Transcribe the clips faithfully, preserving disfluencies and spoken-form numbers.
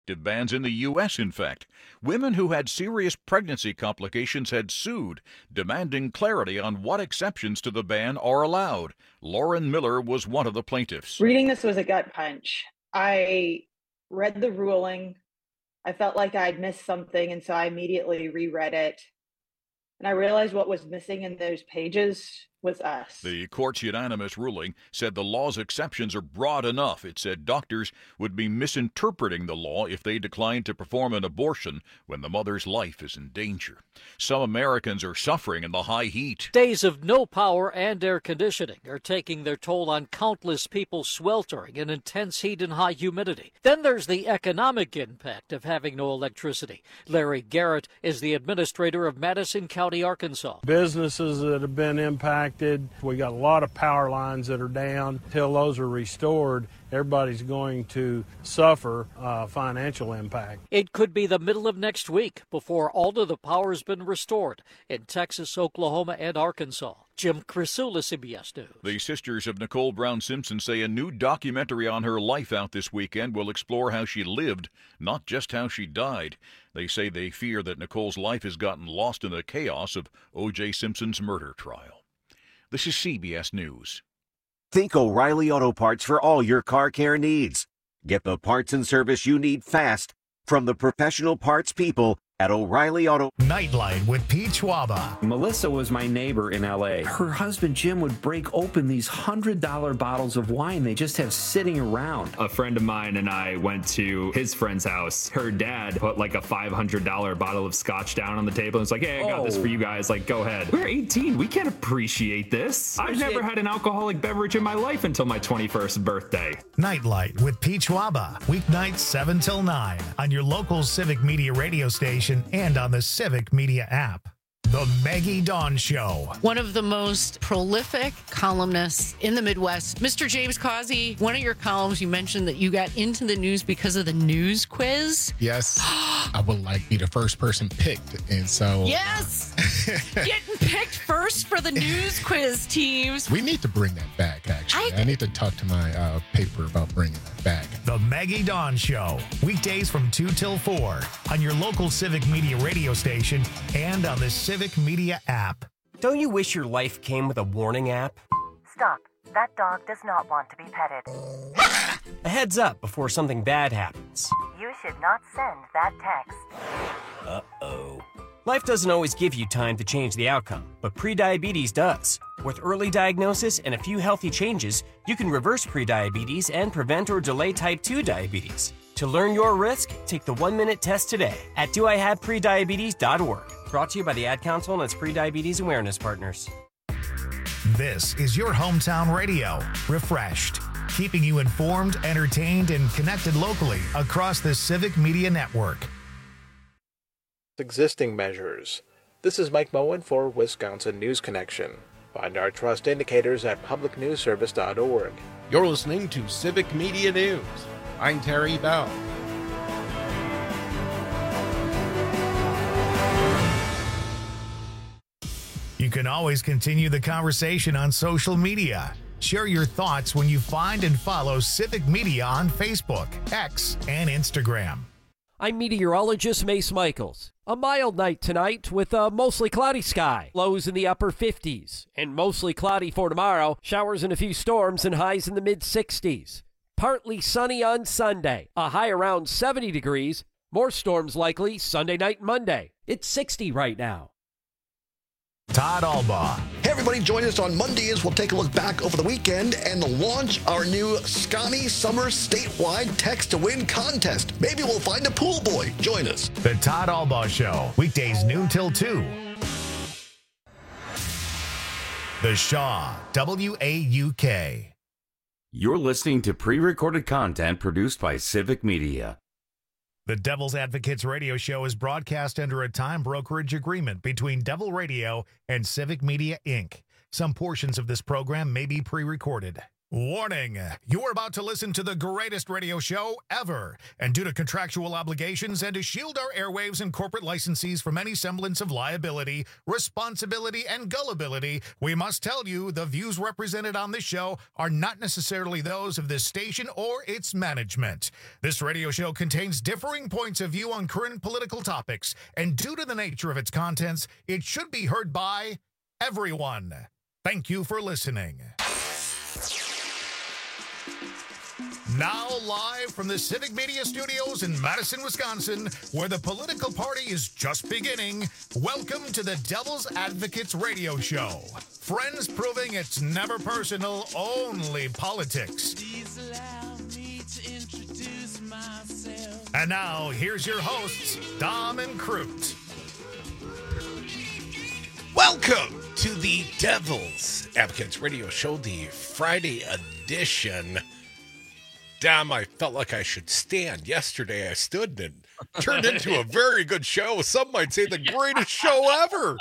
bans in the U S, in fact. Women who had serious pregnancy complications had sued, demanding clarity on what exceptions to the ban are allowed. Lauren Miller was one of the plaintiffs. Reading this was a gut punch. I read the ruling. I felt like I'd missed something, and so I immediately reread it. And I realized what was missing in those pages was us. The court's unanimous ruling said the law's exceptions are broad enough. It said doctors would be misinterpreting the law if they declined to perform an abortion when the mother's life is in danger. Some Americans are suffering in the high heat. Days of no power and air conditioning are taking their toll on countless people sweltering in intense heat and high humidity. Then there's the economic impact of having no electricity. Larry Garrett is the administrator of Madison County, Arkansas. Businesses that have been impacted. We got a lot of power lines that are down. Until those are restored, everybody's going to suffer uh, financial impact. It could be the middle of next week before all of the power has been restored in Texas, Oklahoma, and Arkansas. Jim Crisula, C B S News. The sisters of Nicole Brown Simpson say a new documentary on her life out this weekend will explore how she lived, not just how she died. They say they fear that Nicole's life has gotten lost in the chaos of O J Simpson's murder trial. This is C B S News. Think O'Reilly Auto Parts for all your car care needs. Get the parts and service you need fast from the professional parts people at O'Reilly Auto. Nightlight with Pete Schwaba. Melissa was my neighbor in L A. Her husband Jim would break open these one hundred dollar bottles of wine they just have sitting around. A friend of mine and I went to his friend's house. Her dad put like a five hundred dollar bottle of scotch down on the table and was like, hey, I got oh. this for you guys. Like, go ahead. We're eighteen. We can't appreciate this. I've never had an alcoholic beverage in my life until my twenty-first birthday. Nightlight with Pete Schwaba. Weeknights seven till nine on your local Civic Media radio station and on the Civic Media app. The Maggie Dawn Show. One of the most prolific columnists in the Midwest, Mister James Causey. One of your columns, you mentioned that you got into the news because of the news quiz. Yes. I would like be the first person picked. And so. Yes. Getting picked first for the news quiz teams. We need to bring that back, actually. I, I need to talk to my uh, paper about bringing that back. The Maggie Dawn Show. Weekdays from two till four on your local Civic Media radio station and on the Civic Media app. Don't you wish your life came with a warning app? Stop. That dog does not want to be petted. A heads up before something bad happens. You should not send that text. Uh-oh. Life doesn't always give you time to change the outcome, but prediabetes does. With early diagnosis and a few healthy changes, you can reverse prediabetes and prevent or delay type two diabetes. To learn your risk, take the one-minute test today at do I have prediabetes dot org. Brought to you by the Ad Council and its Prediabetes Awareness Partners. This is your hometown radio, refreshed, keeping you informed, entertained, and connected locally across the Civic Media Network. Existing measures. This is Mike Moen for Wisconsin News Connection. Find our trust indicators at public news service dot org. You're listening to Civic Media News. I'm Terry Bell. You can always continue the conversation on social media. Share your thoughts when you find and follow Civic Media on Facebook, X, and Instagram. I'm meteorologist Mace Michaels. A mild night tonight with a mostly cloudy sky. Lows in the upper fifties. And mostly cloudy for tomorrow. Showers and a few storms and highs in the mid sixties. Partly sunny on Sunday. A high around seventy degrees. More storms likely Sunday night and Monday. It's sixty right now. Todd Albaugh. Hey everybody, join us on Monday as we'll take a look back over the weekend and launch our new Scotty Summer statewide text to win contest. Maybe we'll find a pool boy. Join us. The Todd Albaugh Show, weekdays noon till two. The Shaw, W A U K. You're listening to pre-recorded content produced by Civic Media. The Devil's Advocates radio show is broadcast under a time brokerage agreement between Devil Radio and Civic Media, Incorporated. Some portions of this program may be pre-recorded. Warning, you are about to listen to the greatest radio show ever. And due to contractual obligations and to shield our airwaves and corporate licensees from any semblance of liability, responsibility, and gullibility, we must tell you the views represented on this show are not necessarily those of this station or its management. This radio show contains differing points of view on current political topics, and due to the nature of its contents, it should be heard by everyone. Thank you for listening. Now live from the Civic Media Studios in Madison, Wisconsin, where the political party is just beginning, welcome to the Devil's Advocates Radio Show. Friends proving it's never personal, only politics. Please allow me to introduce myself. And now, here's your hosts, Dom and Crute. Welcome to the Devil's Advocates Radio Show, the Friday edition. Dom, I felt like I should stand. Yesterday I stood and turned into a very good show. Some might say the greatest show ever.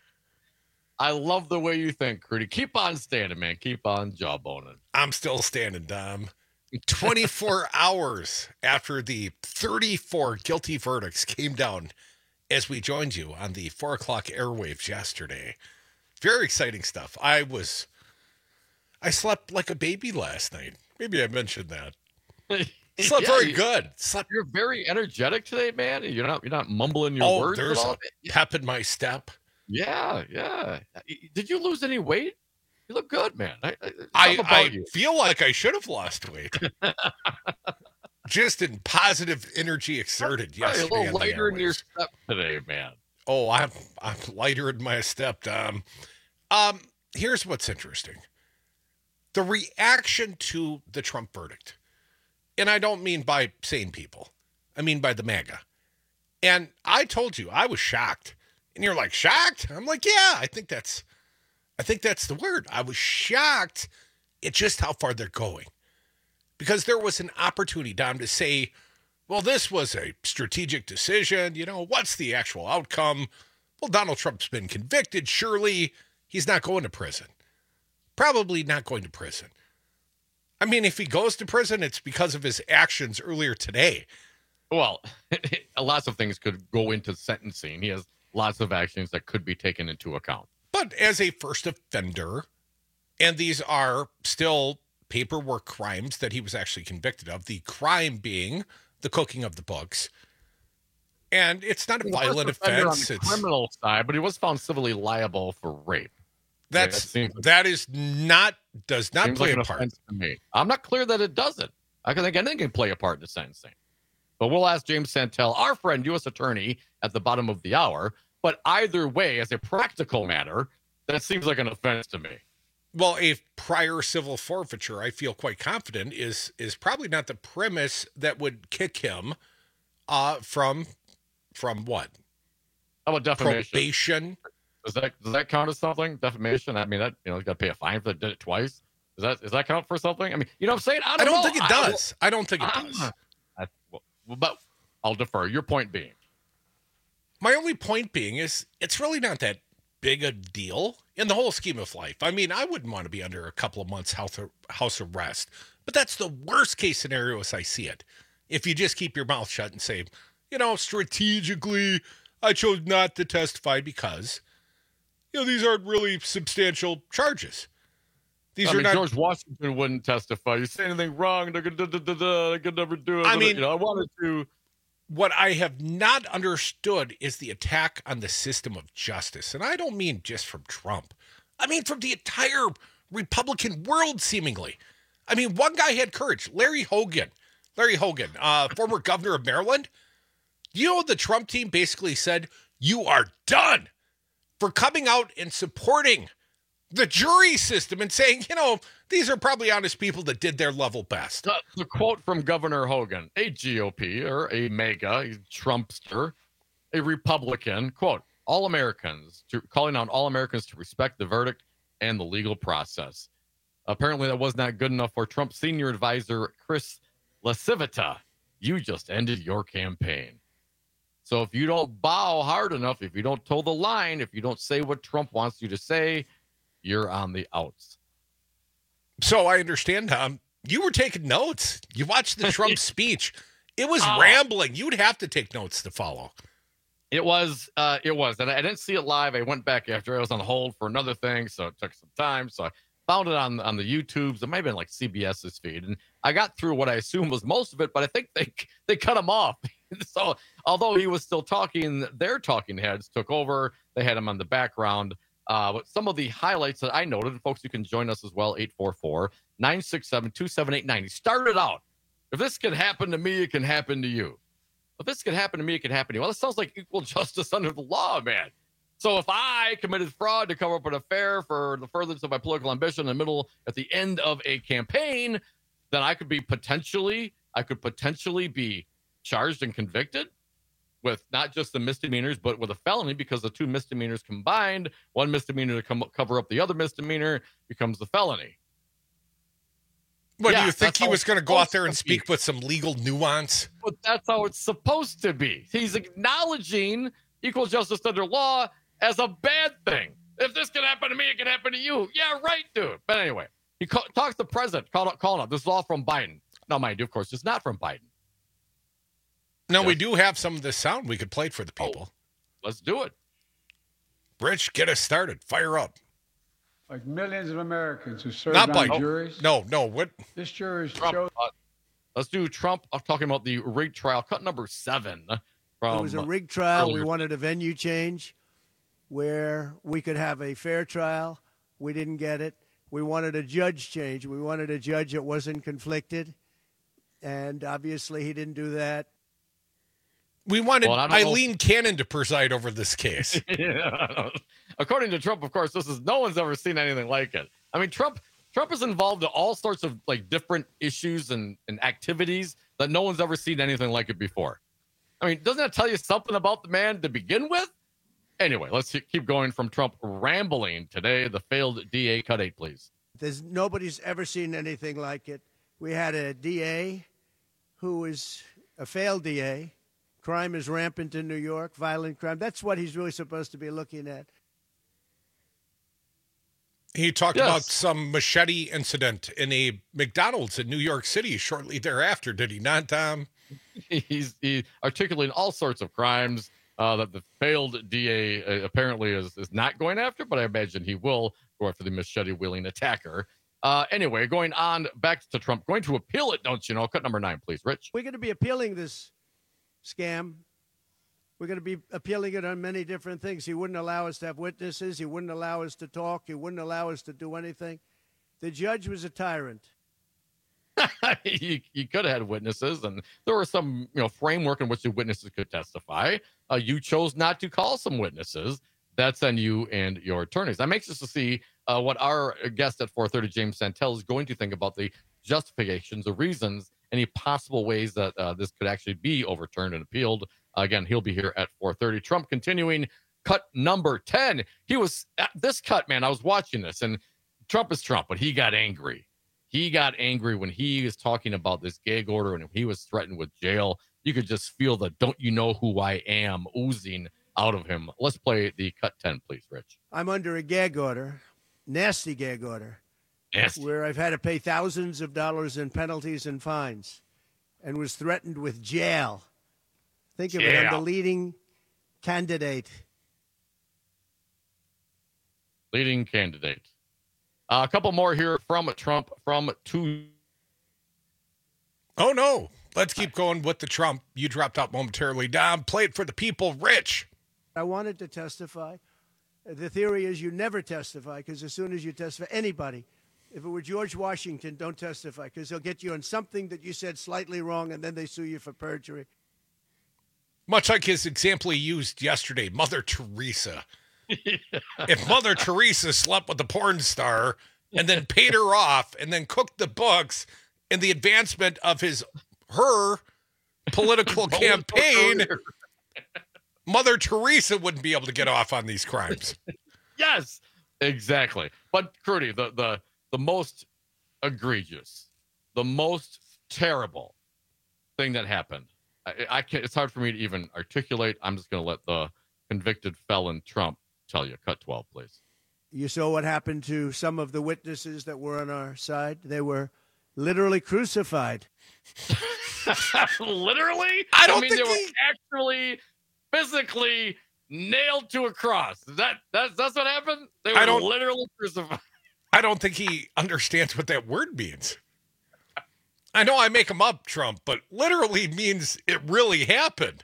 I love the way you think, Crudy. Keep on standing, man. Keep on jawboning. I'm still standing, Dom. twenty-four hours after the thirty-four guilty verdicts came down as we joined you on the four o'clock airwaves yesterday. Very exciting stuff. I was, I slept like a baby last night. Maybe I mentioned that. Slept yeah, very good. Slept. You're very energetic today, man. You're not. You're not mumbling your oh, words. There's at all. a pep in my step. Yeah, yeah. Did you lose any weight? You look good, man. I, I, I feel like I should have lost weight. Just in positive energy exerted yesterday. A little lighter in your step today, man. Oh, I'm I'm lighter in my step, Dom. Um, here's what's interesting: the reaction to the Trump verdict. And I don't mean by sane people. I mean by the MAGA. And I told you, I was shocked. And you're like, shocked? I'm like, yeah, I think that's, I think that's the word. I was shocked at just how far they're going. Because there was an opportunity, Dom, to say, well, this was a strategic decision. You know, what's the actual outcome? Well, Donald Trump's been convicted. Surely he's not going to prison. Probably not going to prison. I mean, if he goes to prison, it's because of his actions earlier today. Well, lots of things could go into sentencing. He has lots of actions that could be taken into account. But as a first offender, and these are still paperwork crimes that he was actually convicted of, the crime being the cooking of the books. And it's not a violent offense. On the criminal side, but he was found civilly liable for rape. That's yeah, that, that is not does not play like a part. To me. I'm not clear that it doesn't. I think anything can play a part in the sentencing. But we'll ask James Santel, our friend, U S attorney, at the bottom of the hour. But either way, as a practical matter, that seems like an offense to me. Well, a prior civil forfeiture, I feel quite confident, is is probably not the premise that would kick him uh, from from what? How about defamation? Probation. Does that does that count as something? Defamation? I mean, that you know, you got to pay a fine for that. Did it twice? Does that does that count for something? I mean, you know what I'm saying? I don't, I don't know. think it does. I, I don't think it I, does. I, well, but I'll defer. Your point being, my only point being is it's really not that big a deal in the whole scheme of life. I mean, I wouldn't want to be under a couple of months house house arrest, but that's the worst case scenario as I see it. If you just keep your mouth shut and say, you know, strategically, I chose not to testify because. You know, these aren't really substantial charges. These I are mean, not. George Washington wouldn't testify. You say anything wrong, they could, da, da, da, da, they could never do it. I mean, you know, I wanted to. What I have not understood is the attack on the system of justice. And I don't mean just from Trump. I mean from the entire Republican world, seemingly. I mean, one guy had courage. Larry Hogan. Larry Hogan, uh, former governor of Maryland. You know, the Trump team basically said, you are done. For coming out and supporting the jury system and saying, you know, these are probably honest people that did their level best. The, the quote from Governor Hogan, a G O P or a MAGA, a Trumpster, a Republican, quote, all Americans, to, calling on all Americans to respect the verdict and the legal process. Apparently that was not good enough for Trump's senior advisor, Chris LaCivita. You just ended your campaign. So if you don't bow hard enough, if you don't toe the line, if you don't say what Trump wants you to say, you're on the outs. So I understand, Tom. You were taking notes. You watched the Trump speech. It was Oh. rambling. You'd have to take notes to follow. It was, uh, it was, and I didn't see it live. I went back after I was on hold for another thing, so it took some time. So I found it on on the YouTubes. It might have been like C B S's feed, and I got through what I assume was most of it, but I think they they cut him off. So although he was still talking, their talking heads took over. They had him on the background. Uh, but some of the highlights that I noted, and folks, you can join us as well, eight four four, nine six seven, two seven eight nine. He started out, if this can happen to me, it can happen to you. If this could happen to me, it could happen to you. Well, it sounds like equal justice under the law, man. So if I committed fraud to cover up an affair for the furtherance of my political ambition in the middle, at the end of a campaign, then I could be potentially, I could potentially be charged and convicted with not just the misdemeanors, but with a felony, because the two misdemeanors combined, one misdemeanor to come cover up the other misdemeanor becomes the felony. What, Yeah, do you think that's he how was it's going to go out there supposed and to speak be. with some legal nuance? But that's how it's supposed to be. He's acknowledging equal justice under law as a bad thing. If this can happen to me, it can happen to you. Yeah, right, dude. But anyway, he ca- talks to the president, called up, calling up. This is all from Biden. Now, mind you, of course, it's not from Biden. No, we do have some of this sound. We could play it for the people. Let's do it. Rich, get us started. Fire up. Like millions of Americans who served Not on Biden. juries. No, no. What? This jury's Trump, chose. uh, let's do Trump uh, talking about the rig trial, cut number seven. From It was a rigged trial. earlier. We wanted a venue change where we could have a fair trial. We didn't get it. We wanted a judge change. We wanted a judge that wasn't conflicted. And obviously he didn't do that. We wanted Well, I don't know- Eileen Cannon to preside over this case. Yeah. According to Trump, of course, this is no one's ever seen anything like it. I mean, Trump Trump is involved in all sorts of like different issues and, and activities that no one's ever seen anything like it before. I mean, doesn't that tell you something about the man to begin with? Anyway, let's keep going from Trump rambling today. The failed D A, cut eight, please. There's nobody's ever seen anything like it. We had a D A who was a failed D A. Crime is rampant in New York, violent crime. That's what he's really supposed to be looking at. He talked Yes. about some machete incident in a McDonald's in New York City shortly thereafter, did he not, Tom? He's he articulating all sorts of crimes uh, that the failed D A uh, apparently is, is not going after, but I imagine he will go after the machete-wielding attacker. Uh, anyway, going on back to Trump, going to appeal it, don't you know? Cut number nine, please, Rich. We're going to be appealing this scam. We're going to be appealing it on many different things. He wouldn't allow us to have witnesses. He wouldn't allow us to talk. He wouldn't allow us to do anything. The judge was a tyrant. you, you could have had witnesses, and there was some you know framework in which the witnesses could testify. Uh, you chose not to call some witnesses. That's on you and your attorneys. I'm anxious to see uh, what our guest at four thirty, James Santel, is going to think about the justifications, the reasons, any possible ways that uh, this could actually be overturned and appealed. Uh, again, he'll be here at four thirty. Trump continuing, cut number ten. He was at this cut, man. I was watching this, and Trump is Trump, but he got angry. He got angry when he was talking about this gag order and he was threatened with jail. You could just feel the "don't you know who I am" oozing out of him. Let's play the cut ten, please, Rich. I'm under a gag order, nasty gag order, Nasty. where I've had to pay thousands of dollars in penalties and fines and was threatened with jail. Think of it, I'm the Jail. leading candidate. Leading candidate. Uh, a couple more here from Trump from two. Oh, no. Let's keep going with the Trump. You dropped out momentarily. Dom, play it for the people. Rich. I wanted to testify. The theory is you never testify because as soon as you testify, anybody, if it were George Washington, don't testify because they'll get you on something that you said slightly wrong and then they sue you for perjury. Much like his example he used yesterday, Mother Teresa. If Mother Teresa slept with a porn star and then paid her off and then cooked the books in the advancement of his her political campaign, Mother Teresa wouldn't be able to get off on these crimes. Yes, exactly. But Crudy, the the the most egregious, the most terrible thing that happened. I, I can't. It's hard for me to even articulate. I'm just going to let the convicted felon Trump tell you. Cut twelve, please. You saw what happened to some of the witnesses that were on our side. They were literally crucified. Literally? I don't I mean, think they were he... actually physically nailed to a cross. Is that that's that's what happened? They were I don't, literally crucified. I don't think he understands what that word means. I know I make him up, Trump, but literally means it really happened.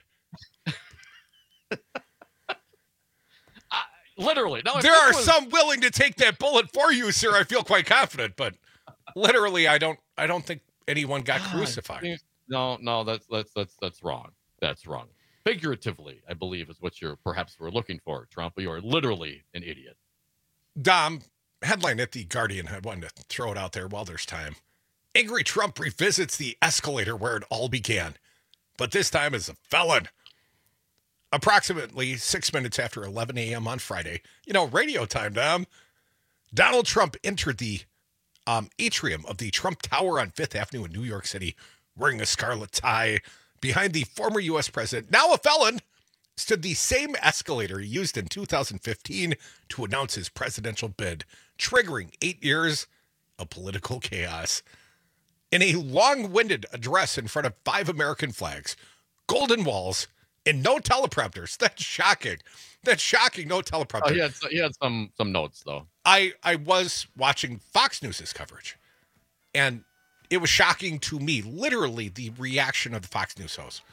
Literally. No, there are was... some willing to take that bullet for you, sir. I feel quite confident, but literally, I don't. I don't think anyone got crucified. No, no, that's that's that's that's wrong. That's wrong. Figuratively, I believe is what you're perhaps we're looking for, Trump. You are literally an idiot. Dom, headline at The Guardian. I wanted to throw it out there while there's time. Angry Trump revisits the escalator where it all began, but this time as a felon. Approximately six minutes after eleven a.m. on Friday, you know, radio time, Dom, Donald Trump entered the um, atrium of the Trump Tower on Fifth Avenue in New York City, wearing a scarlet tie. Behind the former U S president, now a felon, stood the same escalator he used in two thousand fifteen to announce his presidential bid, triggering eight years of political chaos. In a long-winded address in front of five American flags, golden walls, and no teleprompters. That's shocking. That's shocking. No teleprompter. Oh, he had, he had some some notes, though. I, I was watching Fox News' coverage, and it was shocking to me, literally, the reaction of the Fox News host.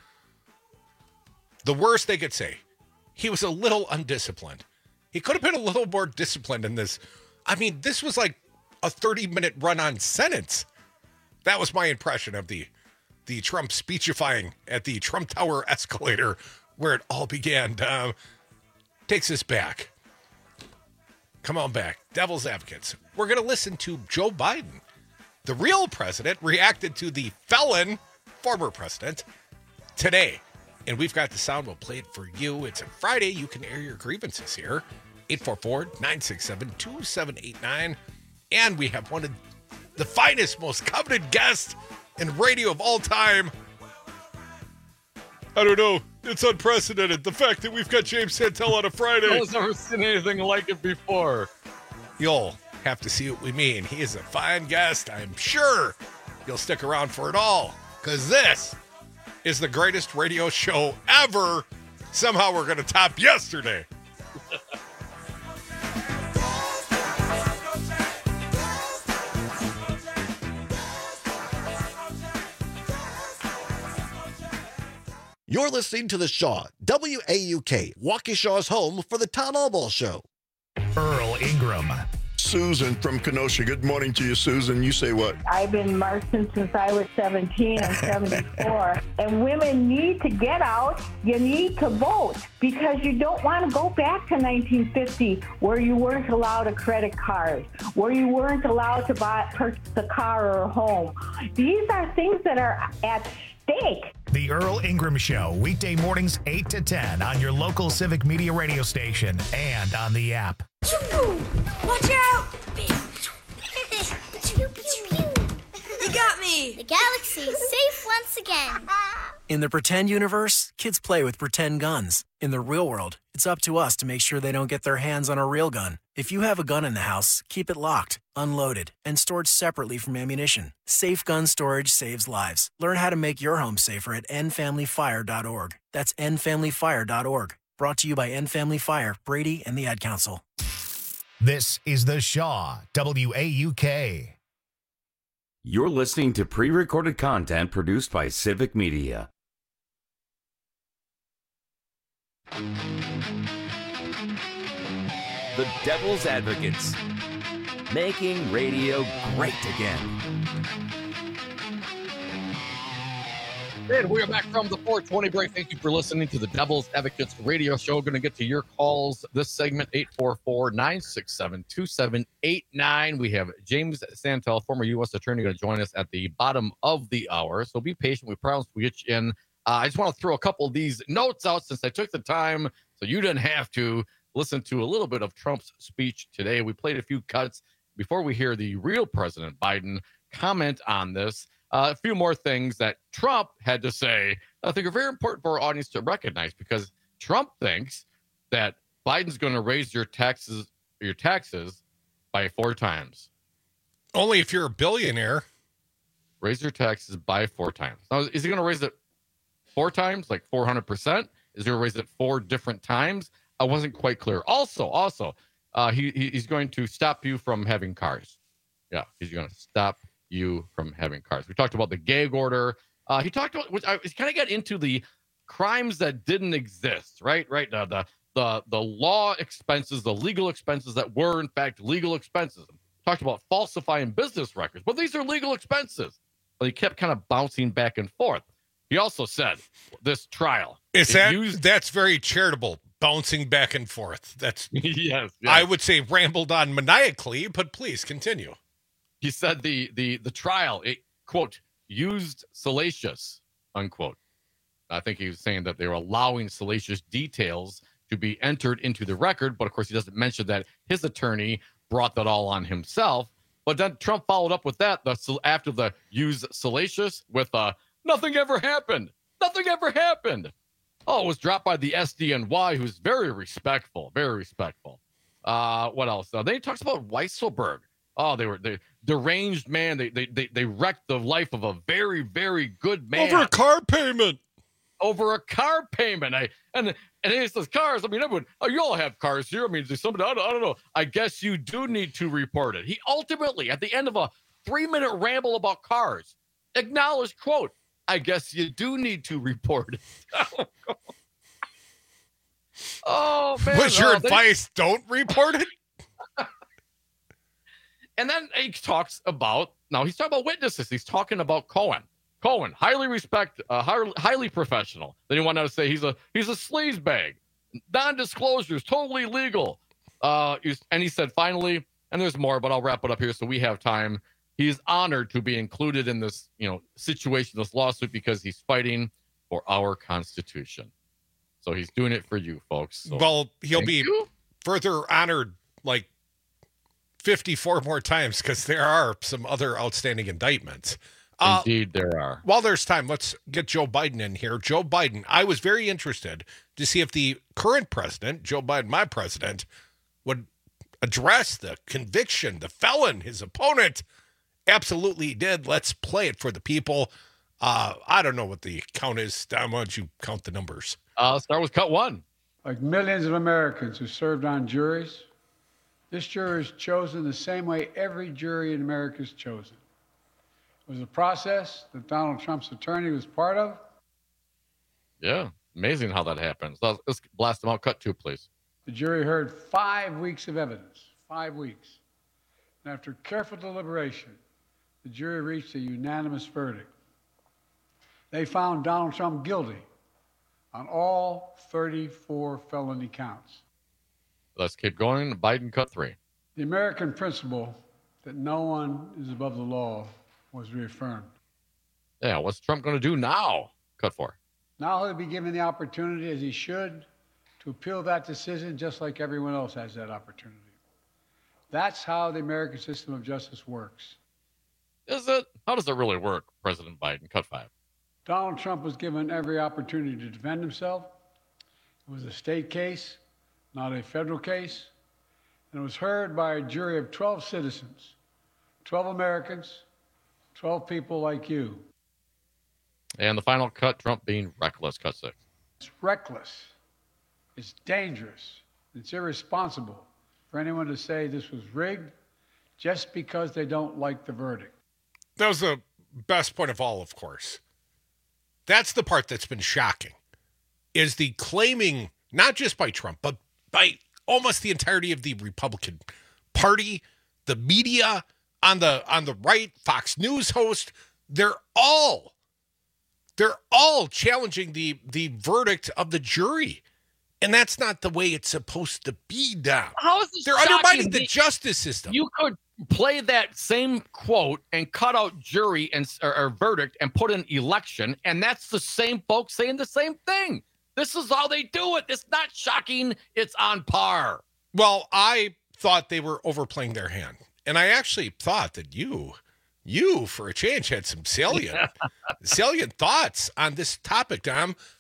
The worst they could say. He was a little undisciplined. He could have been a little more disciplined in this. I mean, this was like a thirty-minute run-on sentence. That was my impression of the the Trump speechifying at the Trump Tower escalator where it all began. Um, takes us back. Come on back. Devil's advocates. We're going to listen to Joe Biden. The real president reacted to the felon, former president, today. And we've got the sound. We'll play it for you. It's a Friday. You can air your grievances here. eight four four, nine six seven, two seven eight nine. And we have one of the finest, most coveted guests in radio of all time. I don't know. It's unprecedented. The fact that we've got James Santel on a Friday. No one's never seen anything like it before. You'll have to see what we mean. He is a fine guest. I'm sure you'll stick around for it all, because this is the greatest radio show ever. Somehow we're going to top yesterday. You're listening to The Shaw, W A U K, Waukesha's home for the Town Hall Ball Show. Earl Ingram. Susan from Kenosha. Good morning to you, Susan. You say what? I've been marching since I was seventeen. I'm seventy-four. And women need to get out. You need to vote because you don't want to go back to nineteen fifty where you weren't allowed a credit card, where you weren't allowed to buy purchase a car or a home. These are things that are at stake. The Earl Ingram Show, weekday mornings eight to ten on your local Civic Media radio station and on the app. Watch out! You got me! The galaxy is safe once again. In the pretend universe, kids play with pretend guns. In the real world, it's up to us to make sure they don't get their hands on a real gun. If you have a gun in the house, keep it locked, unloaded, and stored separately from ammunition. Safe gun storage saves lives. Learn how to make your home safer at end family fire dot org. That's end family fire dot org. Brought to you by End Family Fire, Brady, and the Ad Council. This is The Shaw, W A U K. You're listening to pre-recorded content produced by Civic Media. The Devil's Advocates, making radio great again. And we are back from the four twenty break. Thank you for listening to the Devil's Advocates radio show. Going to get to your calls this segment, eight four four, nine six seven, two seven eight nine. We have James Santel, former U S attorney, going to join us at the bottom of the hour. So be patient. We promise we'll get you in. Uh, I just want to throw a couple of these notes out since I took the time so you didn't have to listen to a little bit of Trump's speech today. We played a few cuts before we hear the real President Biden comment on this. Uh, a few more things that Trump had to say I think are very important for our audience to recognize, because Trump thinks that Biden's going to raise your taxes your taxes by four times. Only if you're a billionaire. Raise your taxes by four times. Now, is he going to raise it four times, like four hundred percent? Is he going to raise it four different times? I wasn't quite clear. Also, also, uh, he he's going to stop you from having cars. Yeah, he's going to stop you from having cars. We talked about the gag order. Uh, he talked about, which I kind of got into the crimes that didn't exist, right? Right now, the the the law expenses, the legal expenses that were in fact legal expenses. Talked about falsifying business records, but these are legal expenses. But he kept kind of bouncing back and forth. He also said this trial is that used, that's very charitable, bouncing back and forth. That's yes, yes. I would say rambled on maniacally, but please continue. He said the the the trial, it quote, used salacious, unquote. I think he was saying that they were allowing salacious details to be entered into the record, but of course he doesn't mention that his attorney brought that all on himself. But then Trump followed up with that the, after the use salacious with uh, nothing ever happened. Nothing ever happened. Oh, it was dropped by the S D N Y, who's very respectful, very respectful. Uh, what else? Uh, then he talks about Weisselberg. Oh, they were they deranged man. They, they they they wrecked the life of a very, very good man. Over a car payment. Over a car payment. I and and he says cars. I mean, everyone. Oh, you all have cars here. I mean, there's somebody. I don't, I don't know. I guess you do need to report it. He ultimately, at the end of a three-minute ramble about cars, acknowledged, "quote I guess you do need to report it." Oh man! What's your oh, advice? They... Don't report it. And then he talks about now. He's talking about witnesses. He's talking about Cohen. Cohen, highly respect, uh, highly, highly professional. Then he went on to say he's a he's a sleazebag, non-disclosures, totally legal. Uh, and he said finally, and there's more, but I'll wrap it up here so we have time. He's honored to be included in this, you know, situation, this lawsuit, because he's fighting for our Constitution. So he's doing it for you, folks. So well, he'll be you. further honored like fifty-four more times because there are some other outstanding indictments. Indeed, uh, there are. While there's time, let's get Joe Biden in here. Joe Biden, I was very interested to see if the current president, Joe Biden, my president, would address the conviction, the felon, his opponent. Absolutely he did. Let's play it for the people. Uh, I don't know what the count is. Don, why don't you count the numbers? Uh, let's start with cut one. Like millions of Americans who served on juries, this jury is chosen the same way every jury in America is chosen. It was a process that Donald Trump's attorney was part of. Yeah, amazing how that happens. Let's, let's blast them out. Cut two, please. The jury heard five weeks of evidence, five weeks. And after careful deliberation, the jury reached a unanimous verdict. They found Donald Trump guilty on all thirty-four felony counts. Let's keep going. Biden, cut three. The American principle that no one is above the law was reaffirmed. Yeah, what's Trump going to do now? Cut four. Now he'll be given the opportunity, as he should, to appeal that decision just like everyone else has that opportunity. That's how the American system of justice works. Is it? How does it really work, President Biden? Cut five. Donald Trump was given every opportunity to defend himself. It was a state case, not a federal case, and it was heard by a jury of twelve citizens, twelve Americans, twelve people like you. And the final cut, Trump being reckless, cut six. It's reckless. It's dangerous. It's irresponsible for anyone to say this was rigged just because they don't like the verdict. That was the best point of all, of course. That's the part that's been shocking, is the claiming, not just by Trump, but by almost the entirety of the Republican Party, the media, on the on the right, Fox News host, they're all, they're all challenging the the verdict of the jury. And that's not the way it's supposed to be, Dom. How is this They're shocking? undermining the justice system. You could play that same quote and cut out jury and or, or verdict and put in election, and that's the same folks saying the same thing. This is how they do it. It's not shocking. It's on par. Well, I thought they were overplaying their hand. And I actually thought that you, you, for a change, had some salient, salient thoughts on this topic, Dom.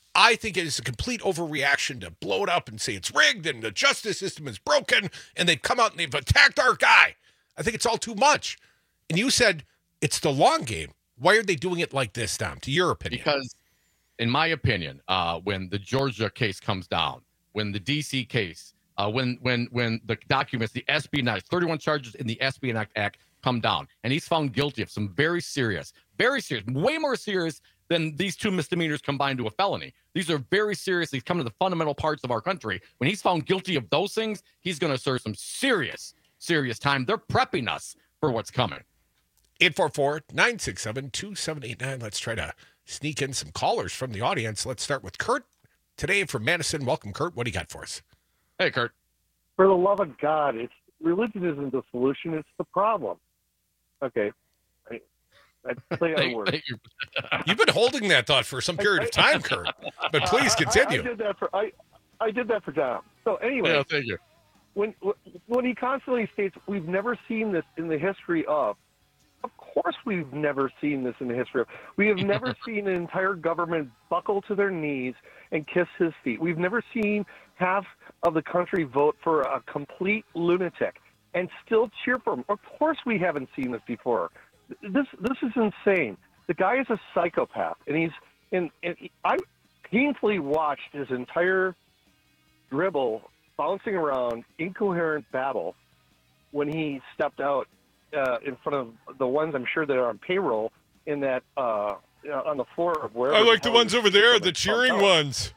I think it is a complete overreaction to blow it up and say it's rigged and the justice system is broken and they've come out and they've attacked our guy. I think it's all too much. And you said it's the long game. Why are they doing it like this, Dom, to your opinion? Because, in my opinion, uh, when the Georgia case comes down, when the D C case, uh, when when when the documents, the espionage, thirty-one charges in the Espionage Act come down, and he's found guilty of some very serious, very serious, way more serious than these two misdemeanors combined to a felony. These are very serious. These come to the fundamental parts of our country. When he's found guilty of those things, he's going to serve some serious, serious time. They're prepping us for what's coming. eight four four, nine six seven, two seven eight nine. Let's try to sneak in some callers from the audience. Let's start with Kurt today from Madison. Welcome, Kurt. What do you got for us? Hey, Kurt. For the love of God, it's religion isn't the solution, it's the problem. Okay. I, I play on words. You. You've been holding that thought for some period of time, Kurt. But please continue. I, I, I did that for I, I did that for Dom. So anyway, yeah, thank you. When when he constantly states we've never seen this in the history of, of course we've never seen this in the history of. We have never seen an entire government buckle to their knees and kiss his feet. We've never seen half of the country vote for a complete lunatic and still cheer for him. Of course we haven't seen this before. This this is insane. The guy is a psychopath, and he's and, and I painfully watched his entire dribble bouncing around, incoherent babble when he stepped out uh, in front of the ones I'm sure that are on payroll in that uh, on the floor of wherever. I like the ones over there, the cheering ones.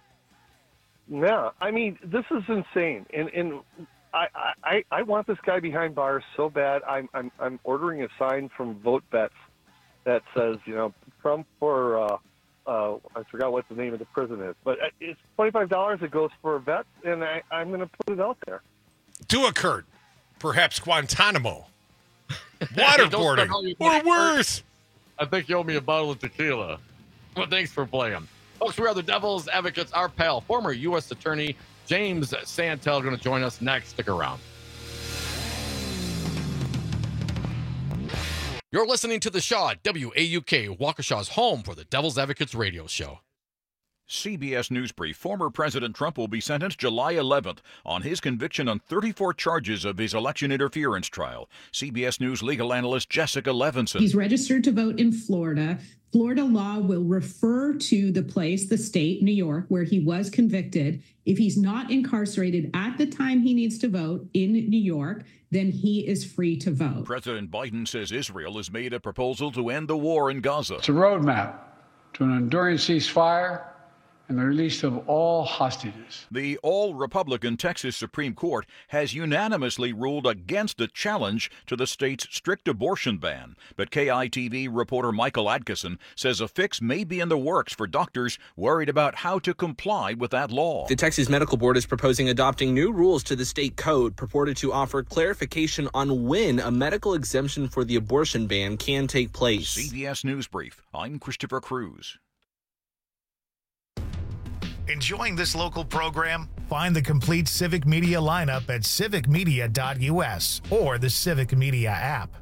Yeah, I mean, this is insane, and and I, I, I want this guy behind bars so bad. I'm I'm I'm ordering a sign from VoteBets that says, you know, Trump or uh, uh, I forgot what the name of the prison is, but it's twenty-five dollars. It goes for a vet, and I, I'm going to put it out there. Do a Kurt, perhaps Guantanamo, waterboarding, or worse. I think you owe me a bottle of tequila. Well, thanks for playing. Folks, we are the Devil's Advocates. Our pal, former U S Attorney James Santel, going to join us next. Stick around. You're listening to The Shaw, W A U K, Waukesha's home for the Devil's Advocates radio show. C B S News Brief. Former President Trump will be sentenced July eleventh on his conviction on thirty-four charges of his election interference trial. C B S News legal analyst Jessica Levinson. He's registered to vote in Florida. Florida law will refer to the place, the state, New York, where he was convicted. If he's not incarcerated at the time he needs to vote in New York, then he is free to vote. President Biden says Israel has made a proposal to end the war in Gaza. It's a roadmap to an enduring ceasefire and the release of all hostages. The all-Republican Texas Supreme Court has unanimously ruled against a challenge to the state's strict abortion ban. But K I T V reporter Michael Adkison says a fix may be in the works for doctors worried about how to comply with that law. The Texas Medical Board is proposing adopting new rules to the state code purported to offer clarification on when a medical exemption for the abortion ban can take place. C B S News Brief. I'm Christopher Cruz. Enjoying this local program? Find the complete Civic Media lineup at civic media dot U S or the Civic Media app.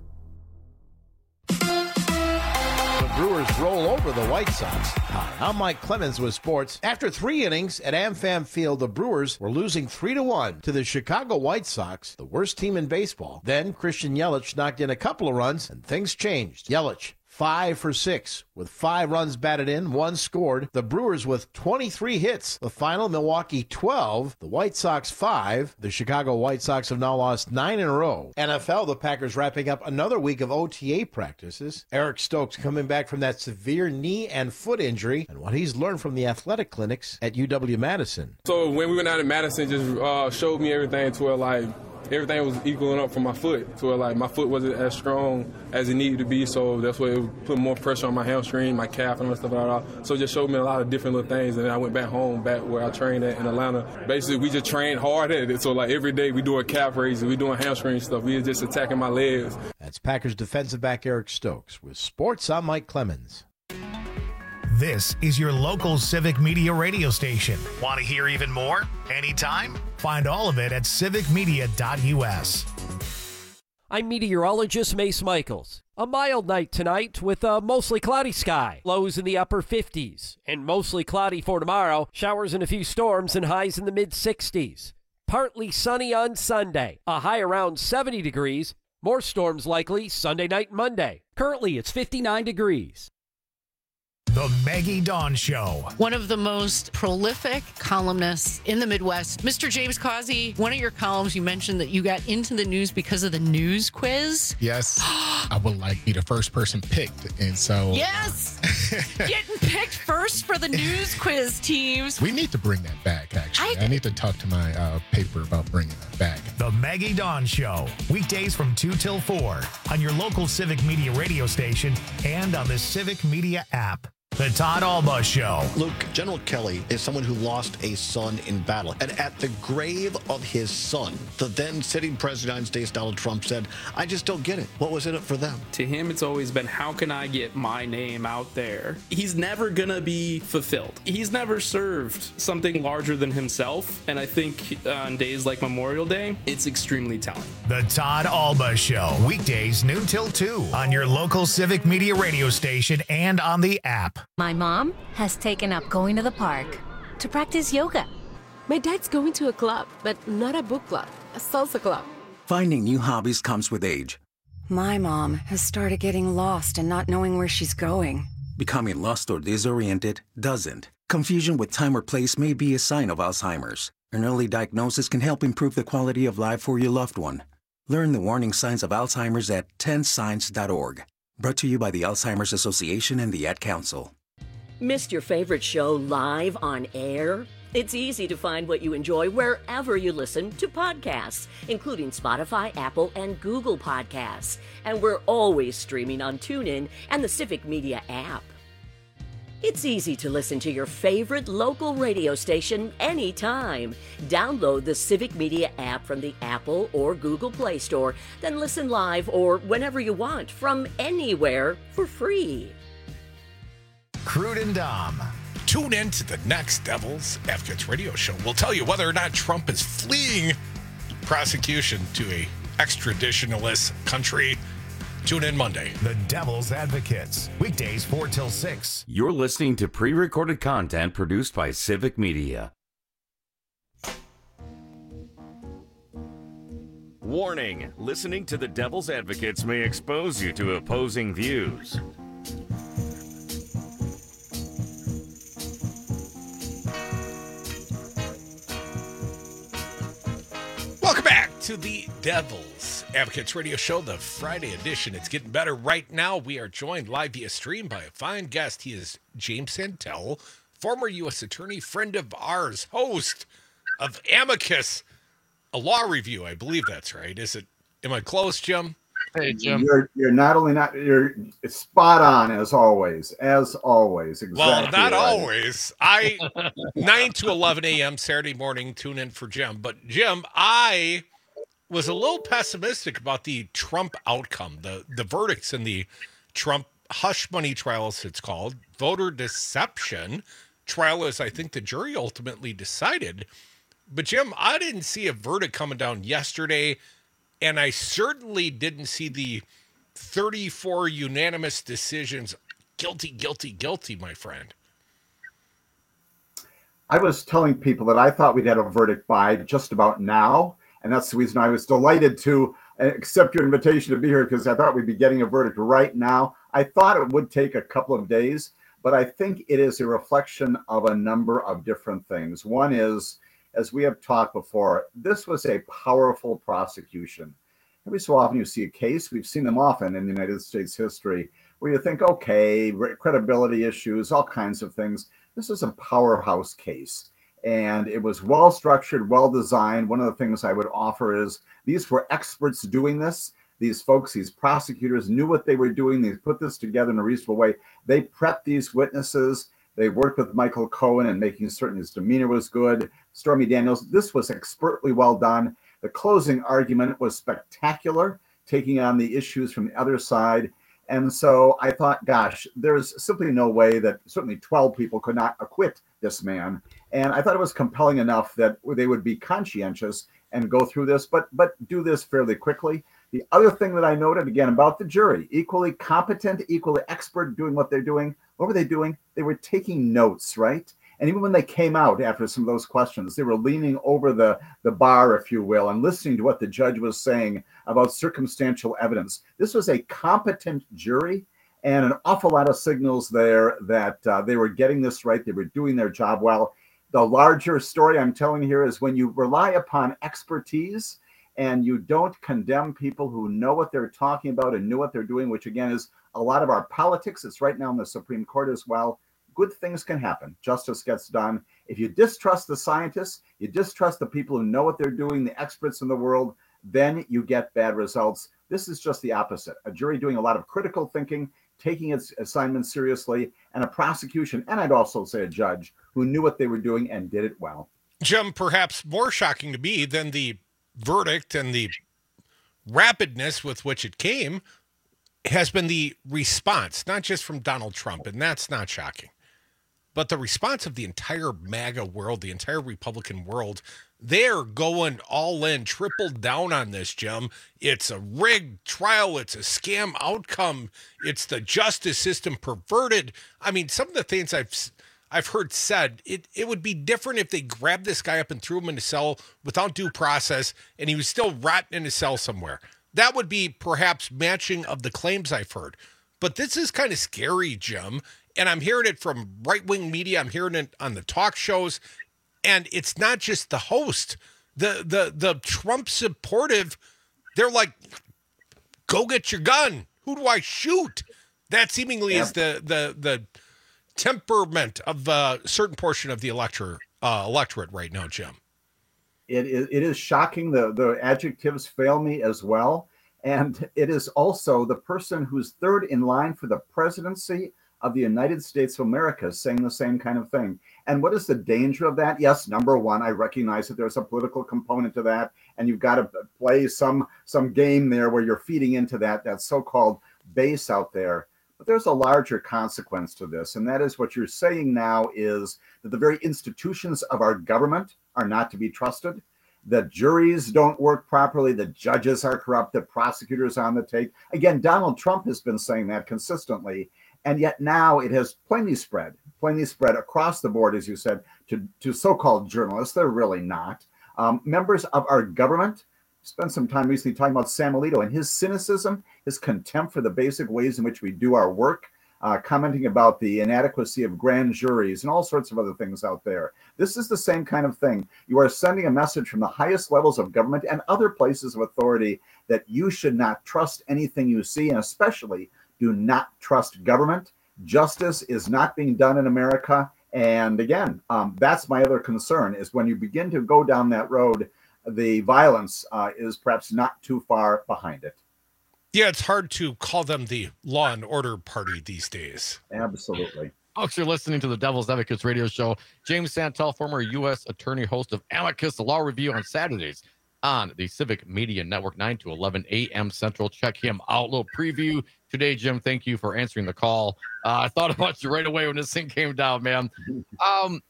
The Brewers roll over the White Sox. Hi, I'm Mike Clemens with sports. After three innings at AmFam Field, the Brewers were losing three to one to the Chicago White Sox, the worst team in baseball. Then Christian Yelich knocked in a couple of runs, and things changed. Yelich, five for six, with five runs batted in, one scored. The Brewers with twenty-three hits. The final, Milwaukee twelve, the White Sox five. The Chicago White Sox have now lost nine in a row. N F L, the Packers wrapping up another week of O T A practices. Eric Stokes coming back from that severe knee and foot injury, and what he's learned from the athletic clinics at U W-Madison. So when we went out in Madison, just uh, showed me everything to where, like, everything was equaling up for my foot, to where, like, my foot wasn't as strong as it needed to be, so that's why it put more pressure on my hamstring, my calf, and all that stuff like that. So it just showed me a lot of different little things, and then I went back home, back where I trained at in Atlanta. Basically, we just trained hard at it, so, like, every day we doing calf raises, we doing hamstring stuff, we just attacking my legs. That's Packers defensive back Eric Stokes. With sports, I'm Mike Clemens. This is your local Civic Media radio station. Want to hear even more? Anytime? Find all of it at civic media dot U S. I'm meteorologist Mace Michaels. A mild night tonight with a mostly cloudy sky. Lows in the upper fifties. And mostly cloudy for tomorrow. Showers and a few storms and highs in the mid sixties. Partly sunny on Sunday. A high around seventy degrees. More storms likely Sunday night and Monday. Currently, it's fifty-nine degrees. The Maggie Dawn Show. One of the most prolific columnists in the Midwest. Mister James Causey, one of your columns, you mentioned that you got into the news because of the news quiz. Yes. I would like to be the first person picked. And so. Yes. Getting picked first for the news quiz teams. We need to bring that back, actually. I, I need to talk to my uh, paper about bringing that back. The Maggie Dawn Show. Weekdays from two till four on your local Civic Media radio station and on the Civic Media app. The Todd Alba Show. Luke, General Kelly is someone who lost a son in battle. And at the grave of his son, the then sitting president of the United States, Donald Trump, said, I just don't get it. What was in it for them? To him, it's always been, how can I get my name out there? He's never going to be fulfilled. He's never served something larger than himself. And I think on days like Memorial Day, it's extremely telling. The Todd Alba Show. Weekdays, noon till two on your local Civic Media radio station and on the app. My mom has taken up going to the park to practice yoga. My dad's going to a club, but not a book club, a salsa club. Finding new hobbies comes with age. My mom has started getting lost and not knowing where she's going. Becoming lost or disoriented doesn't. Confusion with time or place may be a sign of Alzheimer's. An early diagnosis can help improve the quality of life for your loved one. Learn the warning signs of Alzheimer's at ten signs dot org. Brought to you by the Alzheimer's Association and the Ad Council. Missed your favorite show live on air? It's easy to find what you enjoy wherever you listen to podcasts, including Spotify, Apple, and Google Podcasts. And we're always streaming on TuneIn and the Civic Media app. It's easy to listen to your favorite local radio station anytime. Download the Civic Media app from the Apple or Google Play Store, then listen live or whenever you want from anywhere for free. Crude and Dom. Tune in to the next Devil's Advocates radio show. We'll tell you whether or not Trump is fleeing prosecution to a extraditionalist country. Tune in Monday. The Devil's Advocates. Weekdays four till six. You're listening to pre-recorded content produced by Civic Media. Warning, listening to the Devil's Advocates may expose you to opposing views. Welcome back to the Devil's Advocates radio show, the Friday edition. It's getting better right now. We are joined live via stream by a fine guest. He is James Santel, former U S attorney, friend of ours, host of Amicus, a law review. I believe that's right. Is it? Am I close, Jim? Hey, Jim. You're you're not only not you're spot on as always, as always. Exactly. Well, not right. always. I nine to eleven a.m. Saturday morning. Tune in for Jim. But Jim, I was a little pessimistic about the Trump outcome, the the verdicts in the Trump hush money trial, as it's called, voter deception trial, as I think the jury ultimately decided. But Jim, I didn't see a verdict coming down yesterday. And I certainly didn't see the thirty-four unanimous decisions. Guilty, guilty, guilty, my friend. I was telling people that I thought we'd had a verdict by just about now. And that's the reason I was delighted to accept your invitation to be here, because I thought we'd be getting a verdict right now. I thought it would take a couple of days, but I think it is a reflection of a number of different things. One is, as we have talked before, this was a powerful prosecution. Every so often you see a case, we've seen them often in the United States history, where you think, okay, credibility issues, all kinds of things. This is a powerhouse case, and it was well-structured, well-designed. One of the things I would offer is these were experts doing this. These folks, these prosecutors knew what they were doing. They put this together in a reasonable way. They prepped these witnesses. They worked with Michael Cohen and making certain his demeanor was good. Stormy Daniels, this was expertly well done. The closing argument was spectacular, taking on the issues from the other side. And so I thought, gosh, there's simply no way that certainly twelve people could not acquit this man. And I thought it was compelling enough that they would be conscientious and go through this, but but do this fairly quickly. The other thing that I noted, again, about the jury, equally competent, equally expert doing what they're doing. What were they doing? They were taking notes, right? And even when they came out after some of those questions, they were leaning over the, the bar, if you will, and listening to what the judge was saying about circumstantial evidence. This was a competent jury, and an awful lot of signals there that uh, they were getting this right. They were doing their job well. The larger story I'm telling here is when you rely upon expertise and you don't condemn people who know what they're talking about and know what they're doing, which again is a lot of our politics. It's right now in the Supreme Court as well. Good things can happen. Justice gets done. If you distrust the scientists, you distrust the people who know what they're doing, the experts in the world, then you get bad results. This is just the opposite. A jury doing a lot of critical thinking, taking its assignment seriously, and a prosecution, and I'd also say a judge, who knew what they were doing and did it well. Jim, perhaps more shocking to me than the verdict and the rapidness with which it came has been the response, not just from Donald Trump, and that's not shocking, but the response of the entire MAGA world, the entire Republican world. They're going all in, tripled down on this, Jim. It's a rigged trial. It's a scam outcome. It's the justice system perverted. I mean, some of the things I've I've heard said, it, it would be different if they grabbed this guy up and threw him in a cell without due process and he was still rotting in a cell somewhere. That would be perhaps matching of the claims I've heard. But this is kind of scary, Jim. And I'm hearing it from right-wing media. I'm hearing it on the talk shows. And it's not just the host. The the the Trump supportive, they're like, go get your gun. Who do I shoot? That seemingly yeah. is the the the temperament of a certain portion of the electorate uh, electorate right now, Jim. It is it is shocking. The the adjectives fail me as well. And it is also the person who's third in line for the presidency of the United States of America saying the same kind of thing. And what is the danger of that? Yes, number one, I recognize that there's a political component to that, and you've got to play some some game there where you're feeding into that that so-called base out there. But there's a larger consequence to this, and that is what you're saying now is that the very institutions of our government are not to be trusted. The juries don't work properly. The judges are corrupt. The prosecutors are on the take. Again, Donald Trump has been saying that consistently. And yet now it has plainly spread, plainly spread across the board, as you said, to, to so-called journalists. They're really not. Um, members of our government. Spent some time recently talking about Sam Alito and his cynicism, his contempt for the basic ways in which we do our work, uh, commenting about the inadequacy of grand juries and all sorts of other things out there. This is the same kind of thing. You are sending a message from the highest levels of government and other places of authority that you should not trust anything you see, and especially do not trust government. Justice is not being done in America. And again, um, that's my other concern, is when you begin to go down that road, the violence uh, is perhaps not too far behind it. Yeah, it's hard to call them the law and order party these days. Absolutely. Folks, you're listening to the Devil's Advocates radio show. James Santel, former U S attorney, host of Amicus, the Law Review on Saturdays on the Civic Media Network, nine to eleven a.m. Central. Check him out. Little preview today, Jim. Thank you for answering the call. Uh, I thought about you right away when this thing came down, man. Um,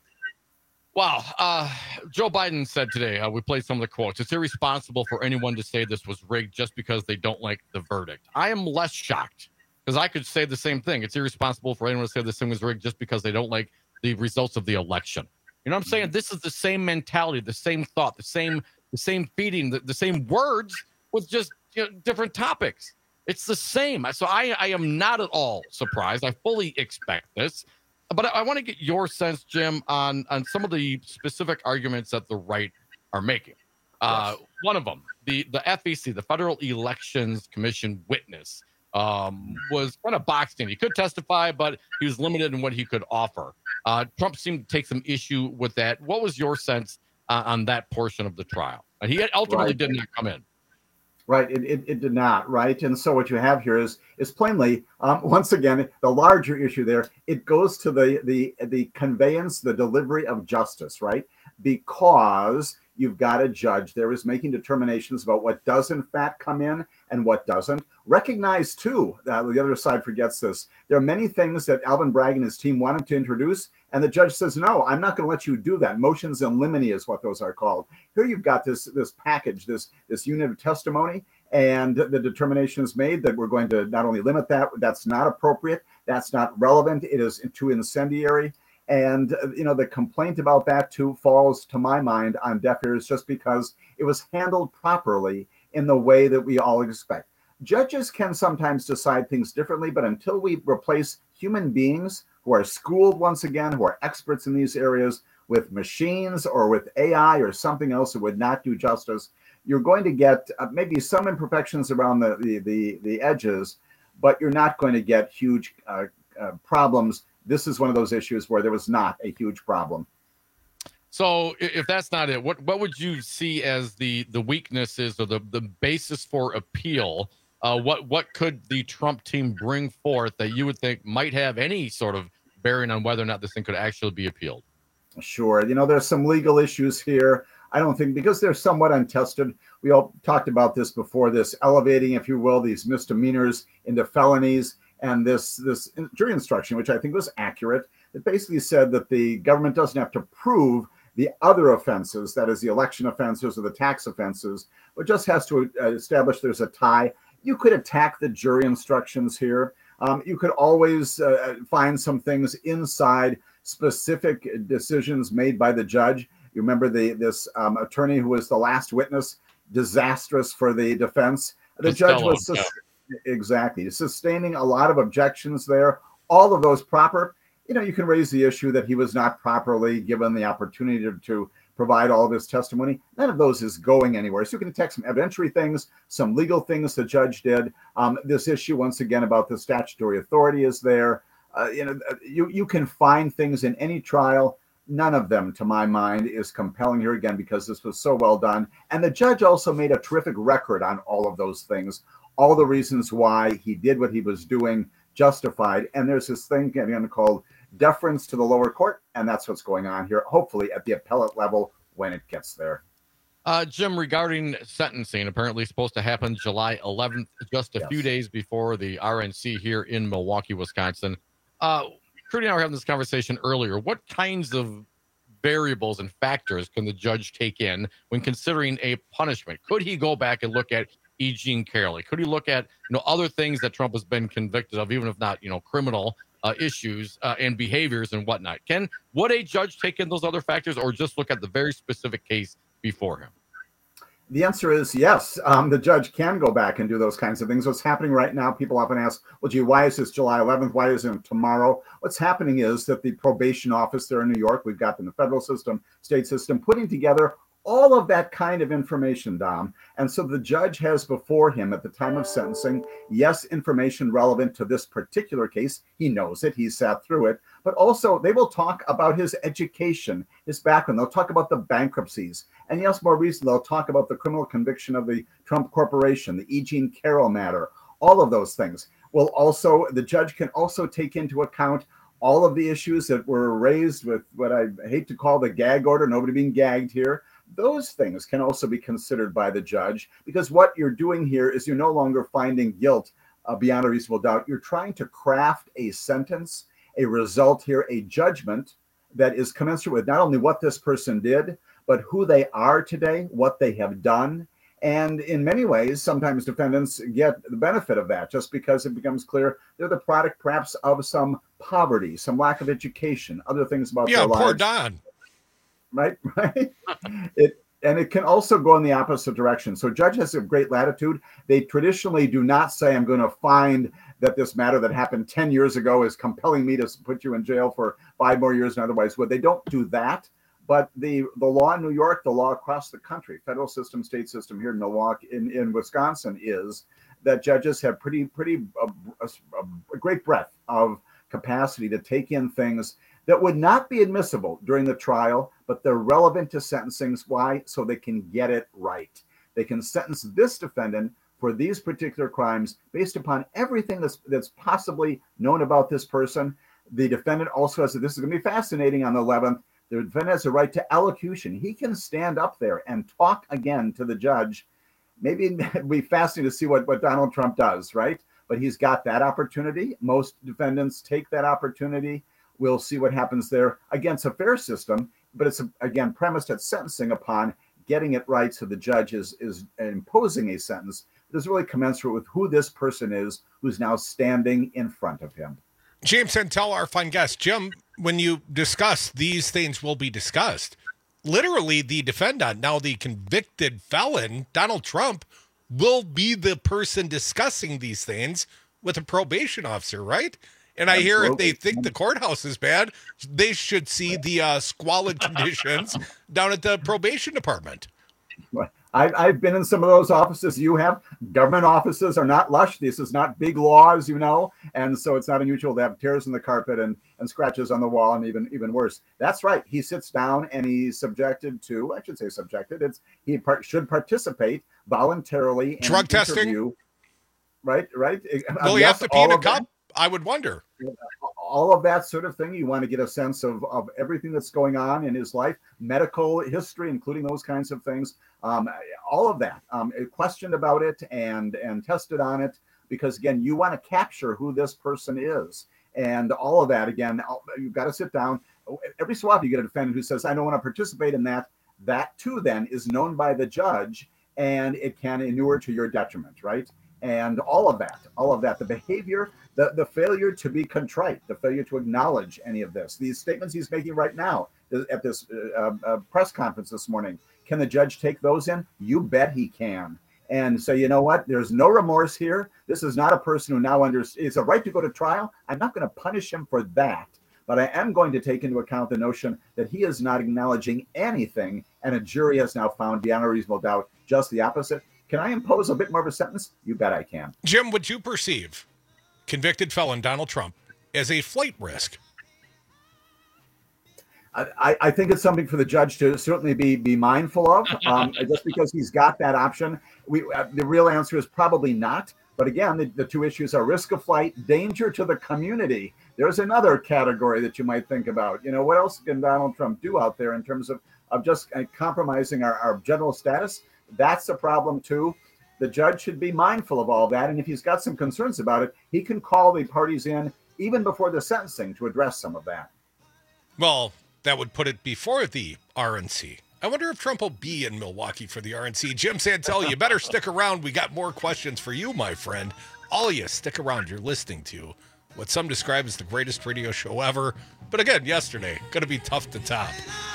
wow. Uh, Joe Biden said today, uh, we played some of the quotes. It's irresponsible for anyone to say this was rigged just because they don't like the verdict. I am less shocked because I could say the same thing. It's irresponsible for anyone to say this thing was rigged just because they don't like the results of the election. You know what I'm saying? This is the same mentality, the same thought, the same the same feeding, the, the same words with just you know, different topics. It's the same. So I, I am not at all surprised. I fully expect this. But I, I want to get your sense, Jim, on, on some of the specific arguments that the right are making. Uh, yes. One of them, the, the F E C, the Federal Elections Commission witness, um, was kind of boxed in. He could testify, but he was limited in what he could offer. Uh, Trump seemed to take some issue with that. What was your sense uh, on that portion of the trial? And he ultimately right. did not come in. Right, it, it, it did not, right? And so what you have here is is plainly, um, once again, the larger issue there, it goes to the, the, the conveyance, the delivery of justice, right? Because you've got a judge there is making determinations about what does in fact come in and what doesn't. Recognize, too, uh, the other side forgets this, there are many things that Alvin Bragg and his team wanted to introduce, and the judge says, no, I'm not going to let you do that. Motions in limine is what those are called. Here you've got this this package, this, this unit of testimony, And the determination is made that we're going to not only limit that, that's not appropriate, that's not relevant, it is too incendiary. And, you know, the complaint about that, too, falls, to my mind, on deaf ears just because it was handled properly in the way that we all expect. Judges can sometimes decide things differently, but until we replace human beings who are schooled once again, who are experts in these areas, with machines or with A I or something else that would not do justice, you're going to get uh, maybe some imperfections around the, the, the, the edges, but you're not going to get huge uh, uh, problems. This is one of those issues where there was not a huge problem. So if that's not it, what what would you see as the the weaknesses or the, the basis for appeal? Uh, what what could the Trump team bring forth that you would think might have any sort of bearing on whether or not this thing could actually be appealed? Sure. You know, there's some legal issues here. I don't think, because they're somewhat untested. We all talked about this before, this elevating, if you will, these misdemeanors into felonies, and this this jury instruction, which I think was accurate. It basically said that the government doesn't have to prove the other offenses, that is the election offenses or the tax offenses, but just has to establish there's a tie. You could attack the jury instructions here. Um, you could always uh, find some things inside specific decisions made by the judge. You remember the this um, attorney who was the last witness, disastrous for the defense. The Costello, judge was sus- yeah. exactly sustaining a lot of objections there. All of those proper. You know, you can raise the issue that he was not properly given the opportunity to, to provide all of his testimony. None of those is going anywhere. So you can attack some evidentiary things, some legal things the judge did. Um, this issue, once again, about the statutory authority is there. Uh, you know, you, you can find things in any trial. None of them, to my mind, is compelling here again because this was so well done. And the judge also made a terrific record on all of those things, all the reasons why he did what he was doing, justified. And there's this thing again called deference to the lower court, and that's what's going on here, hopefully at the appellate level when it gets there. Uh, Jim, regarding sentencing, apparently supposed to happen July eleventh, just a Yes. few days before the R N C here in Milwaukee, Wisconsin. Uh, Trudy and I were having this conversation earlier. What kinds of variables and factors can the judge take in when considering a punishment? Could he go back and look at E. Jean Carroll? Could he look at you know other things that Trump has been convicted of, even if not you know criminal uh, issues uh, and behaviors and whatnot? Can would a judge take in those other factors, or just look at the very specific case before him? The answer is yes. Um, the judge can go back and do those kinds of things. What's happening right now, people often ask, well, gee, why is this July eleventh? Why isn't it tomorrow? What's happening is that the probation office there in New York, we've got in the federal system, state system, putting together all of that kind of information, Dom. And so the judge has before him at the time of sentencing, yes, information relevant to this particular case. He knows it. He sat through it. But also they will talk about his education, his background. They'll talk about the bankruptcies. And yes, more recently, they'll talk about the criminal conviction of the Trump Corporation, the E. Jean Carroll matter, all of those things. Will also, the judge can also take into account all of the issues that were raised with what I hate to call the gag order, nobody being gagged here. Those things can also be considered by the judge, because what you're doing here is you're no longer finding guilt uh, beyond a reasonable doubt. You're trying to craft a sentence, a result here, a judgment that is commensurate with not only what this person did, but who they are today, what they have done. And in many ways, sometimes defendants get the benefit of that just because it becomes clear they're the product perhaps of some poverty, some lack of education, other things about yeah, their lives. poor Don. Right, right. It and it can also go in the opposite direction. So judge has a great latitude. They traditionally do not say, I'm going to find that this matter that happened ten years ago is compelling me to put you in jail for five more years and otherwise would. They don't do that. But the, the law in New York, the law across the country, federal system, state system here in Milwaukee, in, in Wisconsin, is that judges have pretty, pretty uh, a, a great breadth of capacity to take in things that would not be admissible during the trial, but they're relevant to sentencing. Why? So they can get it right. They can sentence this defendant for these particular crimes based upon everything that's that's possibly known about this person. The defendant also has, this is going to be fascinating on the eleventh, the defendant has a right to elocution. He can stand up there and talk again to the judge. Maybe it'd be fascinating to see what, what Donald Trump does, right? But he's got that opportunity. Most defendants take that opportunity. We'll see what happens there. Again, it's a fair system, but it's, again, premised at sentencing upon getting it right so the judge is, is imposing a sentence that is really commensurate with who this person is who's now standing in front of him. James Santel, our fine guest. Jim, when you discuss these things will be discussed, literally the defendant, now the convicted felon, Donald Trump, will be the person discussing these things with a probation officer, right? And I hear if they think the courthouse is bad, they should see the uh, squalid conditions down at the probation department. I've, I've been in some of those offices you have. Government offices are not lush. This is not big laws, you know, and so it's not unusual to have tears in the carpet and, and scratches on the wall, and even even worse. That's right. He sits down and he's subjected to, I should say subjected, it's he par- should participate voluntarily in drug testing. Interview. Right, right. Will he yes, have to pee in a of cup? that. I would wonder. All of that sort of thing. You want to get a sense of, of everything that's going on in his life, medical history, including those kinds of things. Um, all of that. Um, questioned about it and and tested on it, because again, you want to capture who this person is, and all of that. Again, you've got to sit down. Every so often, you get a defendant who says, "I don't want to participate in that." That too, then, is known by the judge, and it can inure to your detriment, right? And all of that, all of that, the behavior, the, the failure to be contrite, the failure to acknowledge any of this, these statements he's making right now at this uh, uh, press conference this morning, can the judge take those in? You bet he can. And so, you know what? There's no remorse here. This is not a person who now understands it's a right to go to trial. I'm not going to punish him for that, but I am going to take into account the notion that he is not acknowledging anything, and a jury has now found beyond a reasonable doubt just the opposite. Can I impose a bit more of a sentence? You bet I can. Jim, would you perceive convicted felon Donald Trump as a flight risk? I, I think it's something for the judge to certainly be be mindful of. Um, just because he's got that option, we uh, the real answer is probably not. But again, the, the two issues are risk of flight, danger to the community. There's another category that you might think about. You know, what else can Donald Trump do out there in terms of, of just uh, compromising our, our general status? That's a problem too. The judge should be mindful of all that. And if he's got some concerns about it, he can call the parties in even before the sentencing to address some of that. Well, that would put it before the R N C. I wonder if Trump will be in Milwaukee for the R N C. Jim Santel, you better stick around. We got more questions for you, my friend. All of you, stick around. You're listening to what some describe as the greatest radio show ever. But again, yesterday, going to be tough to top.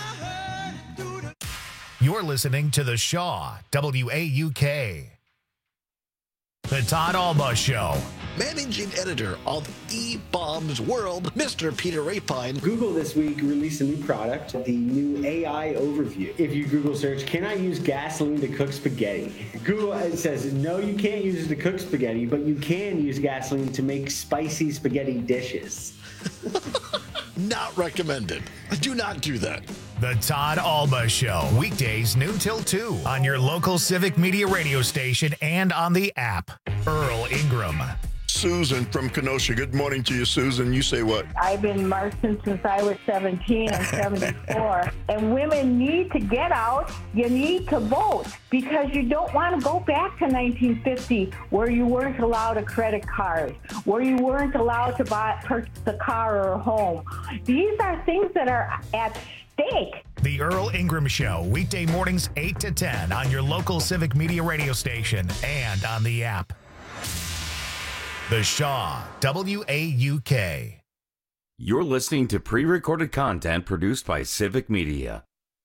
You're listening to The Shaw, W A U K. The Todd Alba Show. Managing editor of E-Bombs World, Mister Peter Rapine. Google this week released a new product, the new A I Overview. If you Google search, can I use gasoline to cook spaghetti? Google it says, no, you can't use it to cook spaghetti, but you can use gasoline to make spicy spaghetti dishes. Not recommended. Do not do that. The Todd Alba Show, weekdays noon till two on your local Civic Media radio station and on the app. Earl Ingram. Susan from Kenosha. Good morning to you, Susan. You say what? I've been marching since I was seventeen and seventy-four. And women need to get out. You need to vote because you don't want to go back to nineteen fifty where you weren't allowed a credit card, where you weren't allowed to buy purchase a car or a home. These are things that are at stake. The Earl Ingram Show, weekday mornings eight to ten on your local Civic Media radio station and on the app. The Shaw, W A U K. You're listening to pre-recorded content produced by Civic Media.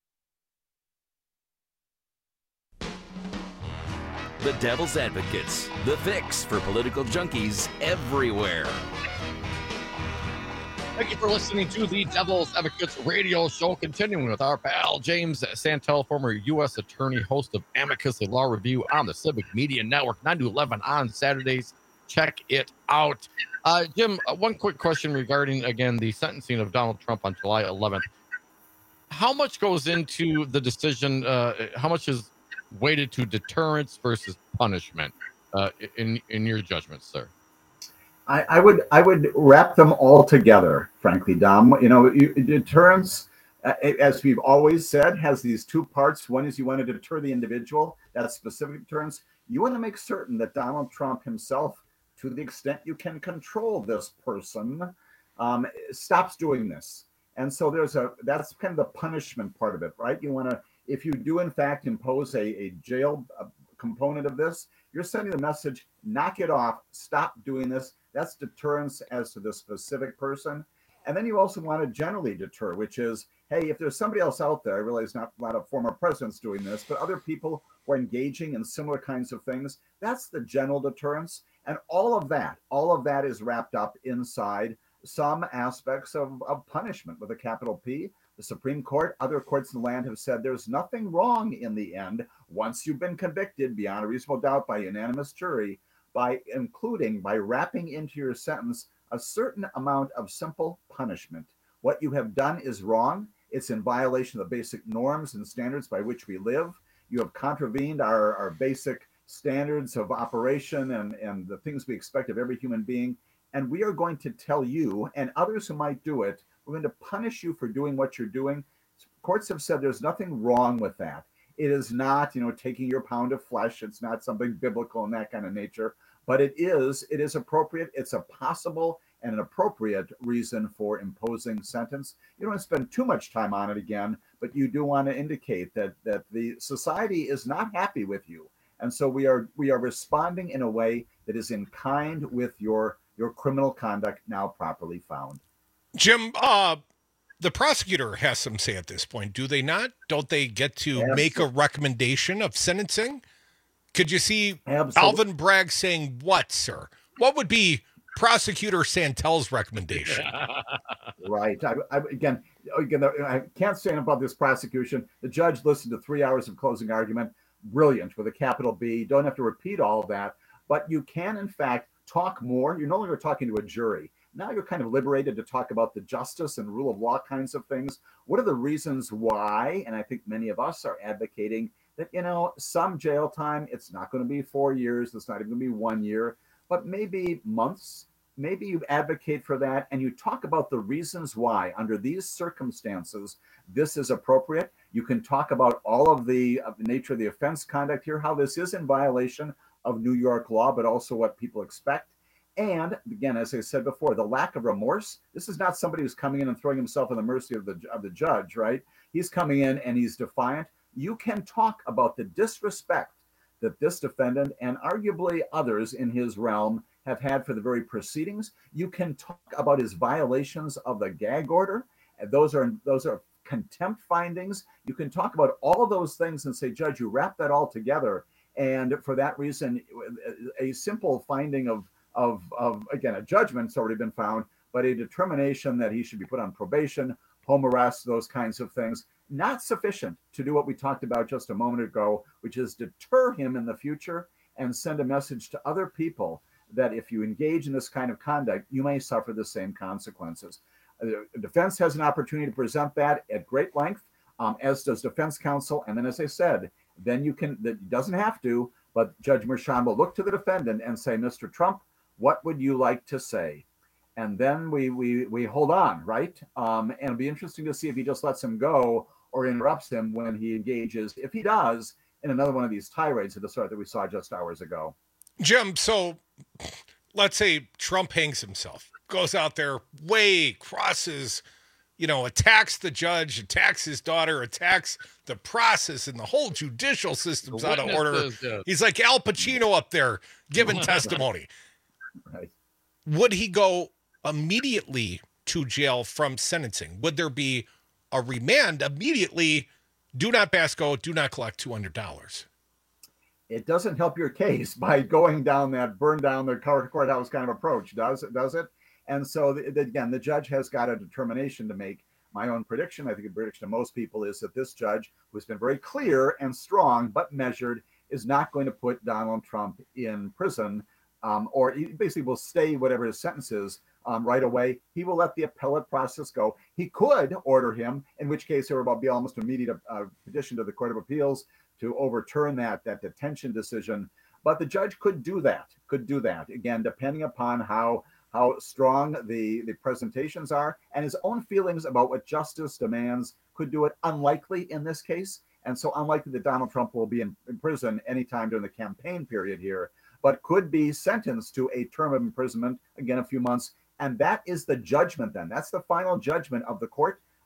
The Devil's Advocates, the fix for political junkies everywhere. Thank you for listening to the Devil's Advocates radio show, continuing with our pal James Santel, former U S attorney, host of Amicus, a law review on the Civic Media Network, nine to eleven on Saturdays. Check it out. Uh, Jim, uh, one quick question regarding, again, the sentencing of Donald Trump on July eleventh. How much goes into the decision? Uh, how much is weighted to deterrence versus punishment uh, in in your judgment, sir? I, I would I would wrap them all together, frankly, Dom. You know, you, deterrence, uh, as we've always said, has these two parts. One is you want to deter the individual, that's specific deterrence. You want to make certain that Donald Trump himself, to the extent you can control this person, um, stops doing this. And so there's a, that's kind of the punishment part of it, right? You want to, if you do in fact impose a, a jail component of this. You're sending the message, knock it off, stop doing this. That's deterrence as to the specific person. And then you also want to generally deter, which is, hey, if there's somebody else out there, I realize not a lot of former presidents doing this, but other people who are engaging in similar kinds of things, that's the general deterrence. And all of that, all of that is wrapped up inside some aspects of, of punishment with a capital P. The Supreme Court, other courts in the land have said there's nothing wrong in the end once you've been convicted beyond a reasonable doubt by a unanimous jury, by including, by wrapping into your sentence a certain amount of simple punishment. What you have done is wrong. It's in violation of the basic norms and standards by which we live. You have contravened our, our basic standards of operation and, and the things we expect of every human being. And we are going to tell you and others who might do it, we're going to punish you for doing what you're doing. Courts have said there's nothing wrong with that. It is not, you know, taking your pound of flesh. It's not something biblical in that kind of nature. But it is, it is appropriate. It's a possible and an appropriate reason for imposing sentence. You don't want to spend too much time on it again, but you do want to indicate that that the society is not happy with you. And so we are we are responding in a way that is in kind with your your criminal conduct now properly found. Jim, uh, the prosecutor has some say at this point, do they not? Don't they get to Absolutely. make a recommendation of sentencing? Could you see Absolutely. Alvin Bragg saying what, sir? What would be Prosecutor Santel's recommendation? Right. I, I, again, again, I can't say about this prosecution. The judge listened to three hours of closing argument. Brilliant, with a capital B. Don't have to repeat all of that. But you can, in fact, talk more. You're no longer talking to a jury. Now you're kind of liberated to talk about the justice and rule of law kinds of things. What are the reasons why? And I think many of us are advocating that, you know, some jail time, it's not going to be four years. It's not even going to be one year, but maybe months. Maybe you advocate for that and you talk about the reasons why under these circumstances, this is appropriate. You can talk about all of the, of the nature of the offense conduct here, how this is in violation of New York law, but also what people expect. And again, as I said before, the lack of remorse. This is not somebody who's coming in and throwing himself on the mercy of the of the judge, right? He's coming in and he's defiant. You can talk about the disrespect that this defendant and arguably others in his realm have had for the very proceedings. You can talk about his violations of the gag order. Those are those are contempt findings. You can talk about all of those things and say, Judge, you wrap that all together. And for that reason, a simple finding of Of, of, again, a judgment's already been found, but a determination that he should be put on probation, home arrest, those kinds of things, not sufficient to do what we talked about just a moment ago, which is deter him in the future and send a message to other people that if you engage in this kind of conduct, you may suffer the same consequences. The defense has an opportunity to present that at great length, um, as does defense counsel. And then, as I said, then you can, that doesn't have to, but Judge Merchan will look to the defendant and say, Mister Trump, what would you like to say? And then we we we hold on, right? Um, and it'll be interesting to see if he just lets him go or interrupts him when he engages, if he does, in another one of these tirades of the sort that we saw just hours ago. Jim, so let's say Trump hangs himself, goes out there, way crosses, you know, attacks the judge, attacks his daughter, attacks the process, and the whole judicial system's out of order. Yeah. He's like Al Pacino up there giving testimony. Right. Would he go immediately to jail from sentencing? Would there be a remand immediately? Do not pass go, do not collect two hundred dollars. It doesn't help your case by going down that burn down the courthouse kind of approach, does it? Does it? And so, the, the, again, the judge has got a determination to make. My own prediction, I think a prediction to most people, is that this judge, who's been very clear and strong but measured, is not going to put Donald Trump in prison. Um, or he basically will stay whatever his sentence is um, right away. He will let the appellate process go. He could order him, in which case there will be almost immediate uh, petition to the Court of Appeals to overturn that, that detention decision. But the judge could do that, could do that, again, depending upon how how strong the, the presentations are and his own feelings about what justice demands. Could do it. Unlikely in this case. And so unlikely that Donald Trump will be in, in prison anytime during the campaign period here, but could be sentenced to a term of imprisonment, again, a few months. And that is the judgment then. That's the final judgment of the court,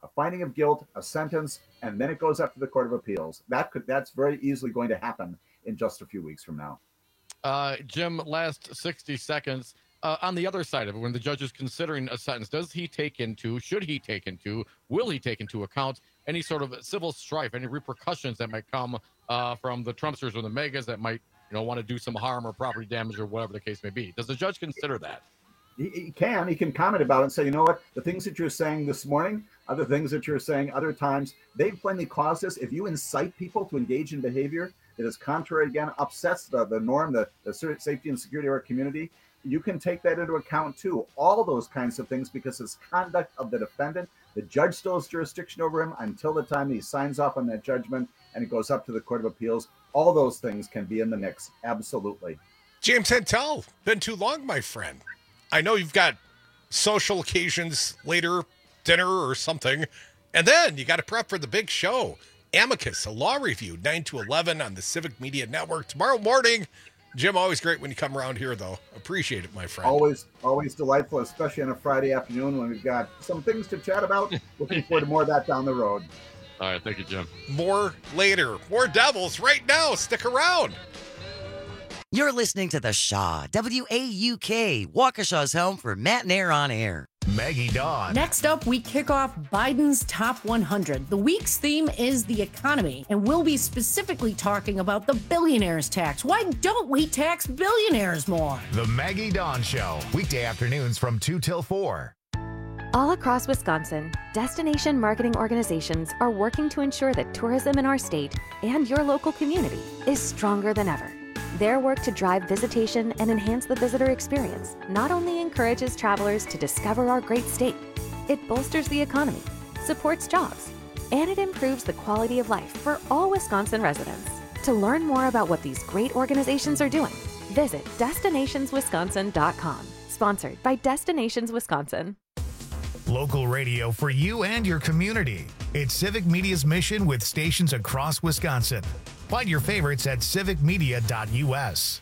a finding of guilt, a sentence, and then it goes up to the Court of Appeals. That could that's very easily going to happen in just a few weeks from now. Uh, Jim, last sixty seconds. Uh, on the other side of it, when the judge is considering a sentence, does he take into, should he take into, will he take into account any sort of civil strife, any repercussions that might come uh, from the Trumpsters or the megas that might, you know, want to do some harm or property damage or whatever the case may be? Does the judge consider that? He, he can. He can comment about it and say, you know what, the things that you're saying this morning, other things that you're saying other times, they've plainly caused this. If you incite people to engage in behavior that is contrary, again, upsets the, the norm, the, the safety and security of our community, you can take that into account too. All those kinds of things, because it's conduct of the defendant. The judge still has jurisdiction over him until the time he signs off on that judgment and it goes up to the Court of Appeals. All those things can be in the mix. Absolutely. James Hentel, been too long, my friend. I know you've got social occasions later, dinner or something, and then you got to prep for the big show. Amicus, a law review, nine to eleven on the Civic Media Network tomorrow morning. Jim, always great when you come around here, though. Appreciate it, my friend. Always, always delightful, especially on a Friday afternoon when we've got some things to chat about. Looking forward to more of that down the road. All right, thank you, Jim. More later. More Devils right now. Stick around. You're listening to The Shaw, W A U K, Waukesha's home for Matt and Air on Air. Maggie Dawn. Next up, we kick off Biden's Top one hundred. The week's theme is the economy, and we'll be specifically talking about the billionaires tax. Why don't we tax billionaires more? The Maggie Dawn Show, weekday afternoons from two till four. All across Wisconsin, destination marketing organizations are working to ensure that tourism in our state and your local community is stronger than ever. Their work to drive visitation and enhance the visitor experience not only encourages travelers to discover our great state, it bolsters the economy, supports jobs, and it improves the quality of life for all Wisconsin residents. To learn more about what these great organizations are doing, visit destinations wisconsin dot com. Sponsored by Destinations Wisconsin. Local radio for you and your community. It's Civic Media's mission with stations across Wisconsin. Find your favorites at civic media dot U S.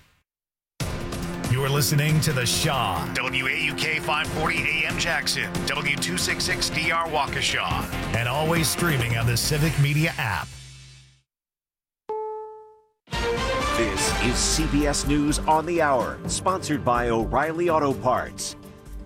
You're listening to The Shaw, W A U K five forty A M Jackson, W two sixty-six D R Waukesha, and always streaming on the Civic Media app. This is C B S News on the Hour, sponsored by O'Reilly Auto Parts.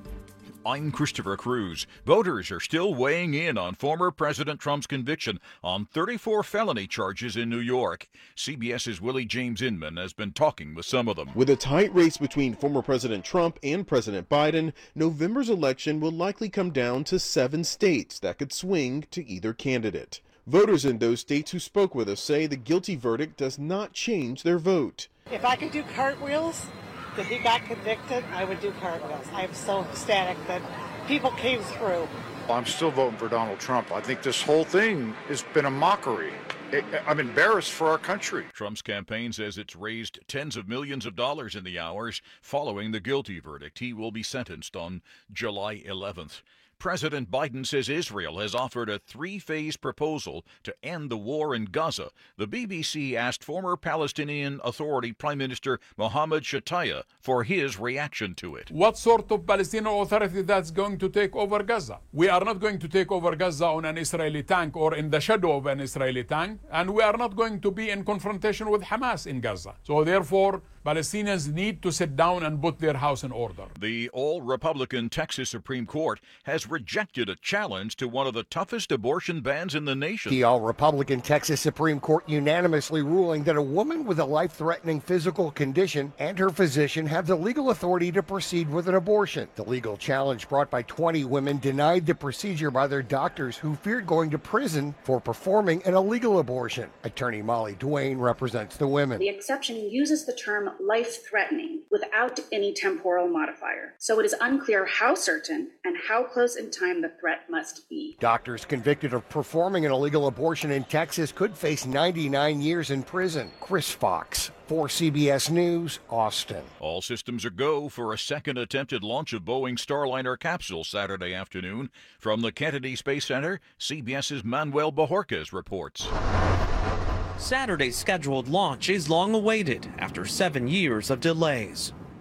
I'm Christopher Cruz. Voters are still weighing in on former President Trump's conviction on thirty-four felony charges in New York. CBS's Willie James Inman has been talking with some of them. With a tight race between former President Trump and President Biden, November's election will likely come down to seven states that could swing to either candidate. Voters in those states who spoke with us say the guilty verdict does not change their vote. If I could do cartwheels, if he got convicted, I would do cartwheels. I'm so ecstatic that people came through. I'm still voting for Donald Trump. I think this whole thing has been a mockery. I'm embarrassed for our country. Trump's campaign says it's raised tens of millions of dollars in the hours following the guilty verdict. He will be sentenced on July eleventh. President Biden says Israel has offered a three-phase proposal to end the war in Gaza. The B B C asked former Palestinian Authority Prime Minister Mohammed Shataya for his reaction to it. What sort of Palestinian Authority that's going to take over Gaza? We are not going to take over Gaza on an Israeli tank or in the shadow of an Israeli tank, and we are not going to be in confrontation with Hamas in Gaza. So therefore, Palestinians need to sit down and put their house in order. The all-Republican Texas Supreme Court has rejected a challenge to one of the toughest abortion bans in the nation. The all-Republican Texas Supreme Court unanimously ruling that a woman with a life-threatening physical condition and her physician have the legal authority to proceed with an abortion. The legal challenge brought by twenty women denied the procedure by their doctors who feared going to prison for performing an illegal abortion. Attorney Molly Duane represents the women. The exception uses the term life-threatening without any temporal modifier, so it is unclear how certain and how close in time the threat must be. Doctors convicted of performing an illegal abortion in Texas could face ninety-nine years in prison. Chris Fox, for C B S News, Austin. All systems are go for a second attempted launch of Boeing Starliner capsule Saturday afternoon. From the Kennedy Space Center, CBS's Manuel Bajorquez reports. Saturday's scheduled launch is long awaited after seven years of delays.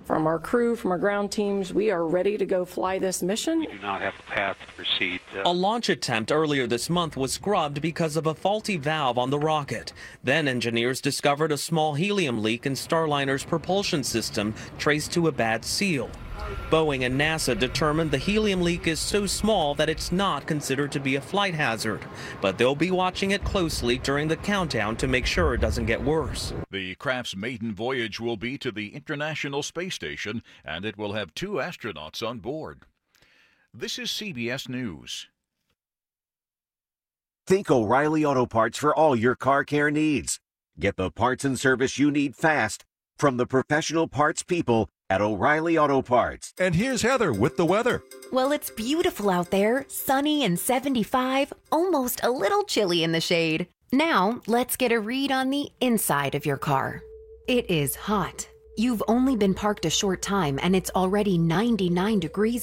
from our crew, from our ground teams. We are ready to go fly this mission. We do not have a path to proceed. Uh... A launch attempt earlier this month was scrubbed because of a faulty valve on the rocket. Then engineers discovered a small helium leak in Starliner's propulsion system traced to a bad seal. Boeing and NASA determined the helium leak is so small that it's not considered to be a flight hazard, but they'll be watching it closely during the countdown to make sure it doesn't get worse. The craft's maiden voyage will be to the International Space Station, and it will have two astronauts on board. This is C B S News. Think O'Reilly Auto Parts for all your car care needs. Get the parts and service you need fast from the professional parts people at O'Reilly Auto Parts. And here's Heather with the weather. Well, it's beautiful out there, sunny and seventy-five, almost a little chilly in the shade. Now, let's get a read on the inside of your car. It is hot. You've only been parked a short time and it's already ninety-nine degrees